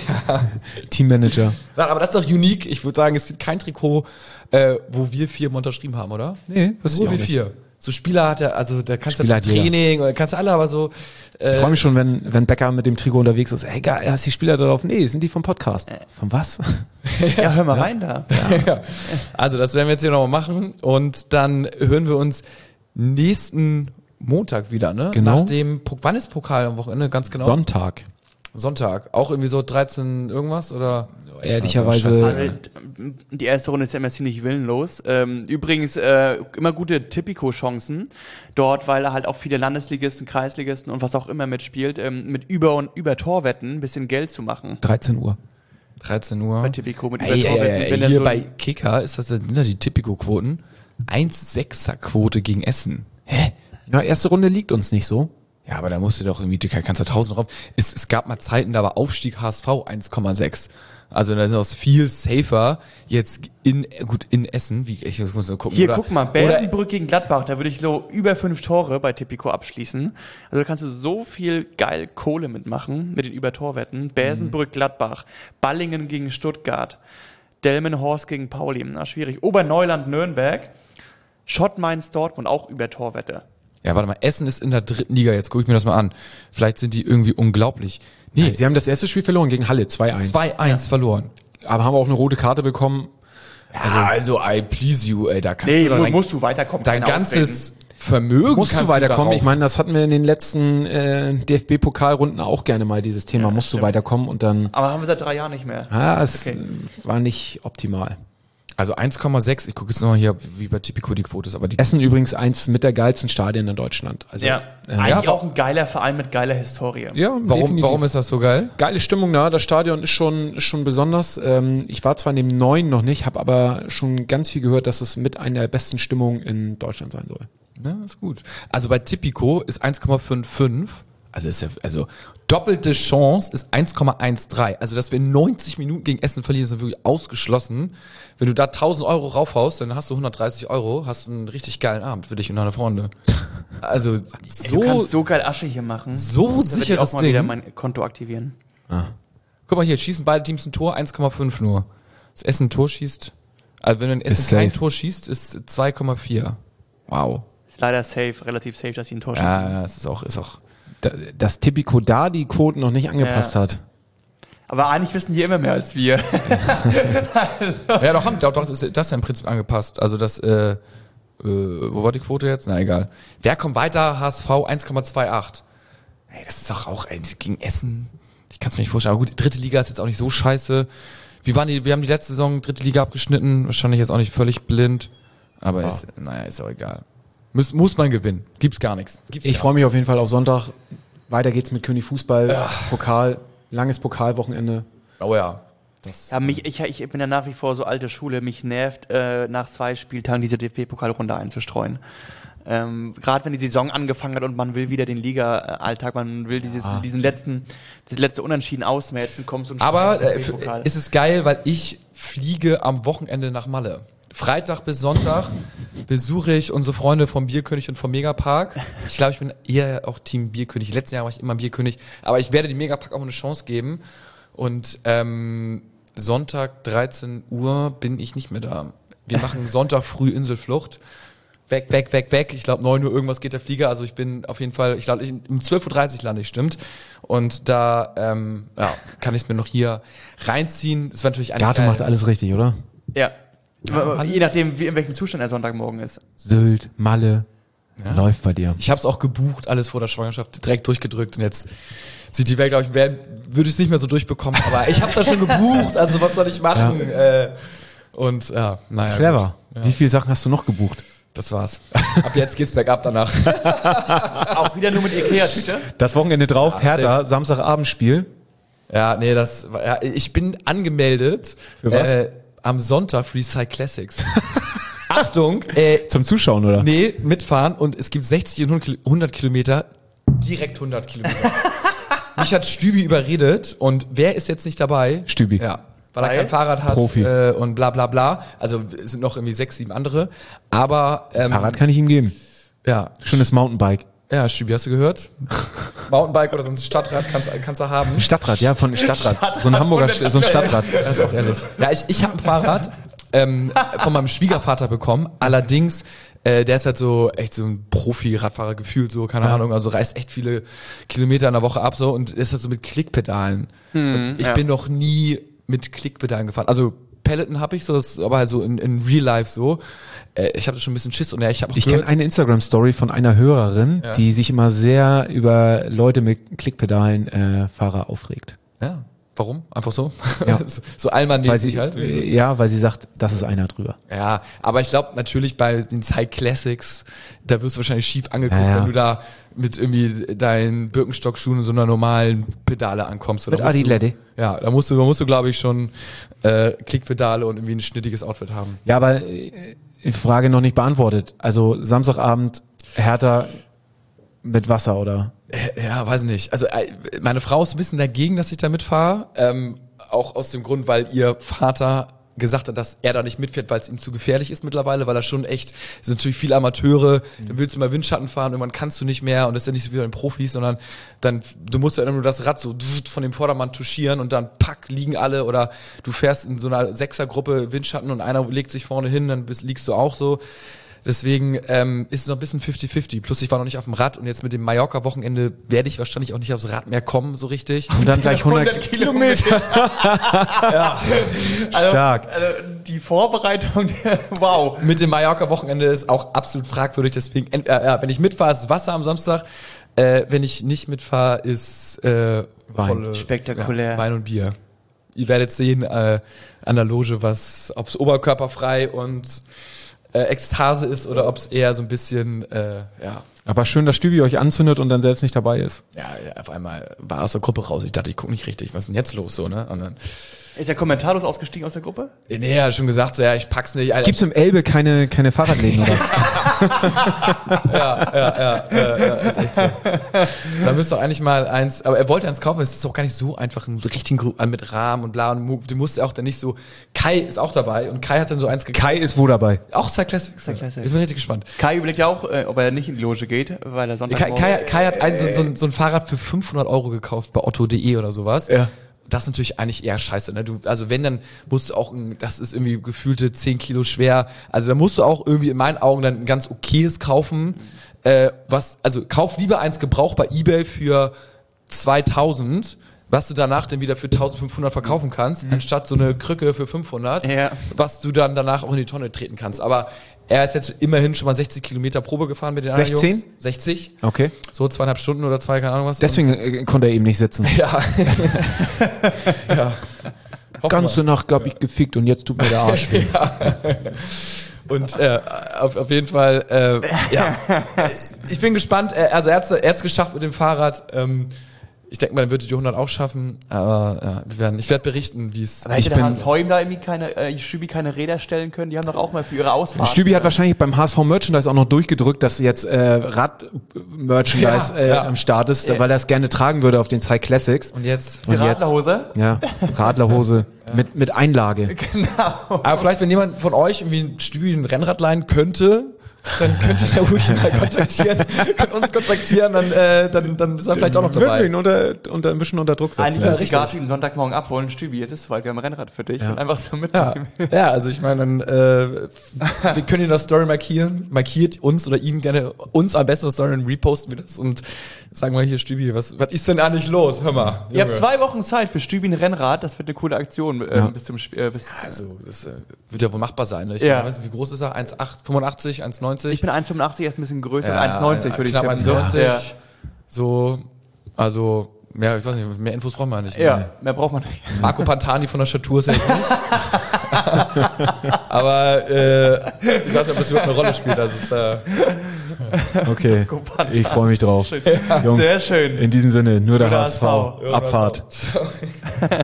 Teammanager.
Ja, aber das ist doch unique. Ich würde sagen, es gibt kein Trikot, äh, wo wir vier mal unterschrieben haben, oder?
Nee, wusste ich
Nur
auch
wir
nicht.
vier. So Spieler hat er, also da kannst du
Spieler
ja zum
hat jeder.
Training oder kannst du alle, aber so. Äh,
Ich freue mich schon, wenn, wenn Becker mit dem Trikot unterwegs ist. Ey, geil, hast die Spieler drauf? Nee, sind die vom Podcast. Von was?
Ja, hör mal rein da.
ja. Also das werden wir jetzt hier nochmal machen und dann hören wir uns nächsten Montag wieder, ne?
Genau.
Nach dem, Po- wann ist Pokal am Wochenende? Ganz genau.
Sonntag.
Sonntag. Auch irgendwie so dreizehn irgendwas oder?
Ehrlicherweise.
Also, die erste Runde ist ja immer ziemlich willenlos. Ähm, übrigens äh, immer gute Tipico-Chancen dort, weil da halt auch viele Landesligisten, Kreisligisten und was auch immer mitspielt, ähm, mit Über- und Über-Torwetten ein bisschen Geld zu machen.
dreizehn Uhr.
dreizehn Uhr.
Bei Tipico mit
Ey, ey,
Über-Torwetten.
ey,
Wenn dann
hier
so
bei
ein-
Kicker ist das, sind das die Tipico-Quoten. eins Komma sechser Quote gegen Essen. Hä?
Ja, erste Runde liegt uns nicht so.
Ja, aber da musst du doch irgendwie, du kannst da tausend drauf. Es, es gab mal Zeiten, da war Aufstieg H S V eins Komma sechs. Also da ist das viel safer jetzt in, gut, in Essen, wie ich das muss mal gucken.
Hier,
oder,
guck mal, Bersenbrück gegen Gladbach, da würde ich so über fünf Tore bei Tipico abschließen. Also da kannst du so viel geil Kohle mitmachen, mit den Übertorwetten. Bersenbrück, Gladbach, Ballingen gegen Stuttgart, Delmenhorst gegen Pauli, na schwierig. Oberneuland, Nürnberg, Schott, Mainz, Dortmund, auch Übertorwette.
Ja, warte mal, Essen ist in der dritten Liga, jetzt gucke ich mir das mal an. Vielleicht sind die irgendwie unglaublich.
Nee,
Nee,
sie haben das erste Spiel verloren gegen Halle, zwei eins.
zwei eins verloren.
Aber haben auch eine rote Karte bekommen.
Also, also, I please you, ey, da kannst
Nee,
du doch
mu-
dein,
musst du weiterkommen.
dein
keine
ganzes Vermögen
Musst du
kannst
weiterkommen.
darauf-
Ich meine, das hatten wir in den letzten äh, D F B-Pokalrunden auch gerne mal, dieses Thema. Musst du weiterkommen und dann,
Aber haben wir seit drei Jahren nicht mehr.
ah, es
Okay.
war nicht optimal.
Also eins Komma sechs, ich gucke jetzt nochmal hier, wie bei Tipico die Quote ist, aber die
Essen übrigens eins mit der geilsten Stadien in Deutschland. Also,
ja,
äh,
eigentlich
ja,
auch ein geiler Verein mit geiler Historie.
Ja,
warum,
definitiv.
warum ist das so geil?
Geile Stimmung, na, das Stadion ist schon, ist schon besonders. Ähm, ich war zwar in dem neuen noch nicht, habe aber schon ganz viel gehört, dass es mit einer der besten Stimmungen in Deutschland sein soll.
Ja, ist gut. Also bei Tipico ist eins Komma fünfundfünfzig. Also ist ja, also doppelte Chance ist eins Komma dreizehn. Also dass wir neunzig Minuten gegen Essen verlieren, ist wirklich ausgeschlossen. Wenn du da tausend Euro raufhaust, dann hast du hundertdreißig Euro, hast einen richtig geilen Abend für dich und deine Freunde. Also
Ey,
so,
du kannst so geil Asche hier machen.
so
Da werd ich
sicheres
auch mal wieder
Ding.
mein Konto aktivieren.
Guck mal hier, schießen beide Teams ein Tor, eins Komma fünf nur. Das Essen ein Tor schießt, also wenn ein Essen
Ist
kein
safe.
Tor schießt, ist zwei Komma vier. Wow.
Ist leider safe, relativ safe, dass sie ein Tor schießen.
Ja, ja, es ist auch, ist auch.
Da, dass Tipico da die Quoten noch nicht angepasst
Ja.
hat.
Aber eigentlich wissen die immer mehr als wir.
Ja, doch, haben, doch, doch, das ist das ist ja im Prinzip angepasst. Also das, äh, äh, wo war die Quote jetzt? Na egal. Wer kommt weiter? H S V eins Komma achtundzwanzig. Ey, das ist doch auch, ey, gegen Essen. Ich kann es mir nicht vorstellen. Aber gut, dritte Liga ist jetzt auch nicht so scheiße. Wie waren die, wir haben die letzte Saison dritte Liga abgeschnitten. Wahrscheinlich jetzt auch nicht völlig blind. Aber ist, naja, ist auch egal. Muss, muss man gewinnen. Gibt's gar nichts. Gibt's
Ich
gar
freue mich auf jeden Fall auf Sonntag. Weiter geht's mit König Fußball, Pokal, langes Pokalwochenende.
Oh ja.
Ja, mich, ich, ich bin ja nach wie vor so alte Schule. Mich nervt, äh, nach zwei Spieltagen diese D F B-Pokalrunde einzustreuen. Ähm, Gerade wenn die Saison angefangen hat und man will wieder den Liga-Alltag, man will dieses, diesen letzten, dieses letzte Unentschieden ausmerzen, kommt so ein
Aber
scheiß
äh, f-
D F B-Pokal.
ist es geil, weil ich fliege am Wochenende nach Malle. Freitag bis Sonntag besuche ich unsere Freunde vom Bierkönig und vom Megapark. Ich glaube, ich bin eher auch Team Bierkönig. Letzten Jahr war ich immer Bierkönig. Aber ich werde dem Megapark auch eine Chance geben. Und ähm, Sonntag dreizehn Uhr bin ich nicht mehr da. Wir machen Sonntag früh Inselflucht. Weg, weg, weg, weg. Ich glaube, neun Uhr irgendwas geht der Flieger. Also ich bin auf jeden Fall, ich glaube, um zwölf Uhr dreißig lande ich, stimmt. Und da ähm, ja, kann ich es mir noch hier reinziehen. Das war natürlich eigentlich
Gato
geil.
macht alles richtig, oder?
Ja.
Malle?
Je nachdem, wie, in welchem Zustand der Sonntagmorgen ist.
Sylt, Malle, läuft bei dir.
Ich habe es auch gebucht, alles vor der Schwangerschaft, direkt durchgedrückt und jetzt sieht die Welt, glaube ich, wär- würde ich es nicht mehr so durchbekommen, aber ich habe es ja schon gebucht, also was soll ich machen? Äh, und ja, naja.
Clever.
gut.
Wie viele Sachen hast du noch gebucht?
Das war's. Ab jetzt geht's bergab danach.
Auch wieder nur mit Ikea-Tüte.
Das Wochenende drauf, Hertha, Samstagabendspiel.
Ja, nee, das war- ja, ich bin angemeldet.
Für was?
Äh, am Sonntag für die Cycle Classics. Achtung, äh,
Zum Zuschauen, oder?
nee, mitfahren und es gibt sechzig und hundert Kilometer, direkt hundert Kilometer. Mich hat Stübi überredet und wer ist jetzt nicht dabei?
Stübi.
Ja, weil er
Weil?
kein Fahrrad hat
Profi.
äh, und bla bla bla. Also es sind noch irgendwie sechs, sieben andere. Aber ähm,
Fahrrad kann ich ihm geben.
ja,
Schönes Mountainbike.
ja, Stübi, hast du gehört? Mountainbike oder so ein Stadtrad kannst, kannst du haben.
Stadtrad, ja, von Stadtrad. So ein Hamburger, St- so ein Stadtrad.
Das ist auch ehrlich. Ja, ich, ich habe ein Fahrrad ähm, von meinem Schwiegervater bekommen. Allerdings, äh, der ist halt so echt so ein Profi-Radfahrer gefühlt, so, keine Ahnung, also reist echt viele Kilometer in der Woche ab so und ist halt so mit Klickpedalen. und ich
ja.
bin noch nie mit Klickpedalen gefahren. Also Peloton habe ich so, das ist aber halt so in, in Real Life so. Äh, ich habe schon ein bisschen Schiss und ja, ich habe auch
Ich kenne
gehört,
eine Instagram-Story von einer Hörerin,
Ja.
die sich immer sehr über Leute mit Klickpedalen äh, Fahrer aufregt.
ja, warum? Einfach so?
Ja.
so, so allmannmäßig halt.
äh, ja, weil sie sagt, das ist einer drüber.
Ja, aber ich glaube natürlich bei den Cycle Classics, da wirst du wahrscheinlich schief angeguckt,
Ja, ja.
wenn du da mit irgendwie deinen Birkenstock-Schuhen und so einer normalen Pedale ankommst. Oder
Mit
musst du-
Adilette.
Ja, da musst du, da musst du glaube ich schon äh, Klickpedale und irgendwie ein schnittiges Outfit haben.
Ja, aber äh, Frage noch nicht beantwortet. Also Samstagabend Hertha mit Wasser, oder?
Äh, Ja, weiß nicht. Also äh, meine Frau ist ein bisschen dagegen, dass ich da mitfahre. Ähm, auch aus dem Grund, weil ihr Vater gesagt hat, dass er da nicht mitfährt, weil es ihm zu gefährlich ist mittlerweile, weil er schon echt, es sind natürlich viele Amateure, dann willst du mal Windschatten fahren, irgendwann kannst du nicht mehr und das ist ja nicht so wie bei den Profis, sondern dann, du musst ja immer nur das Rad so von dem Vordermann touchieren und dann pack, liegen alle oder du fährst in so einer Sechsergruppe Windschatten und einer legt sich vorne hin, dann bist, liegst du auch so. Deswegen ähm, ist es noch ein bisschen fifty fifty. Plus ich war noch nicht auf dem Rad und jetzt mit dem Mallorca-Wochenende werde ich wahrscheinlich auch nicht aufs Rad mehr kommen, so richtig.
Und dann gleich hundert Kilometer. Stark.
Also die Vorbereitung, wow.
Mit dem Mallorca-Wochenende ist auch absolut fragwürdig, deswegen, ent- äh, ja, wenn ich mitfahre, ist Wasser am Samstag. Äh, wenn ich nicht mitfahre, ist äh,
Wein.
volle,
Spektakulär.
Ja, Wein und Bier. ihr werdet sehen äh, an der Loge, was, ob es oberkörperfrei und äh, Ekstase ist oder ob es eher so ein bisschen, äh, ja.
Aber schön, dass Stübi euch anzündet und dann selbst nicht dabei ist.
Ja, auf einmal war aus der Gruppe raus. Ich dachte, ich gucke nicht richtig. Was ist denn jetzt los so, ne? Und dann,
ist er kommentarlos ausgestiegen aus der Gruppe?
nee, er hat schon gesagt, so, ja, ich pack's nicht. Alter.
Gibt's im Elbe keine, keine Fahrradläden, oder?
ja, ja, ja, ja, ja, ist echt so. Da müsst ihr eigentlich mal eins, aber er wollte eins kaufen, es ist auch gar nicht so einfach, einen richtigen Gru- mit Rahmen und bla und du musst ja auch dann nicht so, Kai ist auch dabei und Kai hat dann so eins gekauft.
Kai ist wo dabei?
Auch Star Classics.
Star Classics.
Ich bin richtig gespannt.
Kai überlegt ja auch, äh, ob er nicht in die Loge geht, weil er Sonntag
Kai, Kai, Kai hat ein, so, so, ein, so ein Fahrrad für fünfhundert Euro gekauft bei otto punkt de oder sowas.
Ja.
Das ist natürlich eigentlich eher scheiße, ne? Du, also wenn, dann musst du auch, ein, das ist irgendwie gefühlte zehn Kilo schwer. Also da musst du auch irgendwie in meinen Augen dann ein ganz okayes kaufen. Äh, was, also kauf lieber eins gebraucht bei eBay für zweitausend, was du danach dann wieder für eintausendfünfhundert verkaufen kannst, mhm. anstatt so eine Krücke für fünfhundert,
ja.
was du dann danach auch in die Tonne treten kannst. Aber er ist jetzt immerhin schon mal sechzig Kilometer Probe gefahren mit den anderen
sechzehn?
Jungs. sechzig?
Okay.
So zweieinhalb Stunden oder zwei, keine Ahnung was.
Deswegen äh, konnte er eben nicht sitzen.
Ja. ja.
Ganze Nacht hab ich gefickt und jetzt tut mir der Arsch weh.
Ja. Und äh, auf, auf jeden Fall, äh, ja. Ich bin gespannt. Äh, also er hat's, er hat's geschafft mit dem Fahrrad. Ähm, ich denke mal, er wird die hundert auch schaffen. Aber ja, wir werden, ich werde berichten, wie es.
Aber hätte
Ich
der
bin.
H S V ihm da irgendwie keine, äh, Stübi keine Räder stellen können? Die haben doch auch mal für ihre Ausfahrt.
Stübi hat wahrscheinlich beim H S V Merchandise auch noch durchgedrückt, dass jetzt äh, Rad-Merchandise
Ja,
äh,
ja.
am Start ist, weil er es gerne tragen würde auf den Cyclassics. Classics.
Und jetzt.
Die
Und jetzt-
Radlerhose?
Ja, Radlerhose mit, mit Einlage.
Genau.
Aber vielleicht, wenn jemand von euch irgendwie ein Stübi ein Rennrad leihen könnte, dann könnt ihr ruhig mal kontaktieren, könnt uns kontaktieren, dann, äh, dann, dann ist er vielleicht auch noch
Würden wir
dabei.
ihn unter, unter, ein bisschen unter Druck setzen.
Eigentlich
Ja.
müsste ich Gartin Sonntagmorgen abholen. Stübi, es ist soweit, wir haben ein Rennrad für dich.
Ja.
Und einfach so
Ja,
mitnehmen.
ja, also ich meine, dann, äh, wir können in der Story markieren, markiert uns oder ihn gerne, uns am besten in der Story, dann reposten wir das und sagen wir hier, Stübi, was, was ist denn eigentlich los? Hör mal.
Ihr habt
Junge.
zwei Wochen Zeit für Stübi ein Rennrad. Das wird eine coole Aktion äh,
Ja.
bis zum Spiel. Äh, bis,
Also, das äh, wird ja wohl machbar sein. Ne? Ich
Ja.
weiß nicht, wie groß ist er? eins Komma fünfundachtzig, eins Komma neunzig?
ich bin eins Komma fünfundachtzig, er ist ein bisschen größer.
Ja,
eins Komma neunzig würde ich
knapp
tippen.
eins Komma neunzig.
Ja.
So, also, ja, ich weiß nicht, mehr Infos brauchen wir nicht.
Ja,
Nee.
mehr braucht man nicht.
Marco Pantani von der Statur ist er jetzt nicht. Aber äh, ich weiß nicht, ob das überhaupt eine Rolle spielt. Das ist, äh,
Okay, ich freue mich drauf.
Schön.
Jungs,
Sehr schön.
in diesem Sinne, nur der
Nur der
H S V.
H S V.
Abfahrt.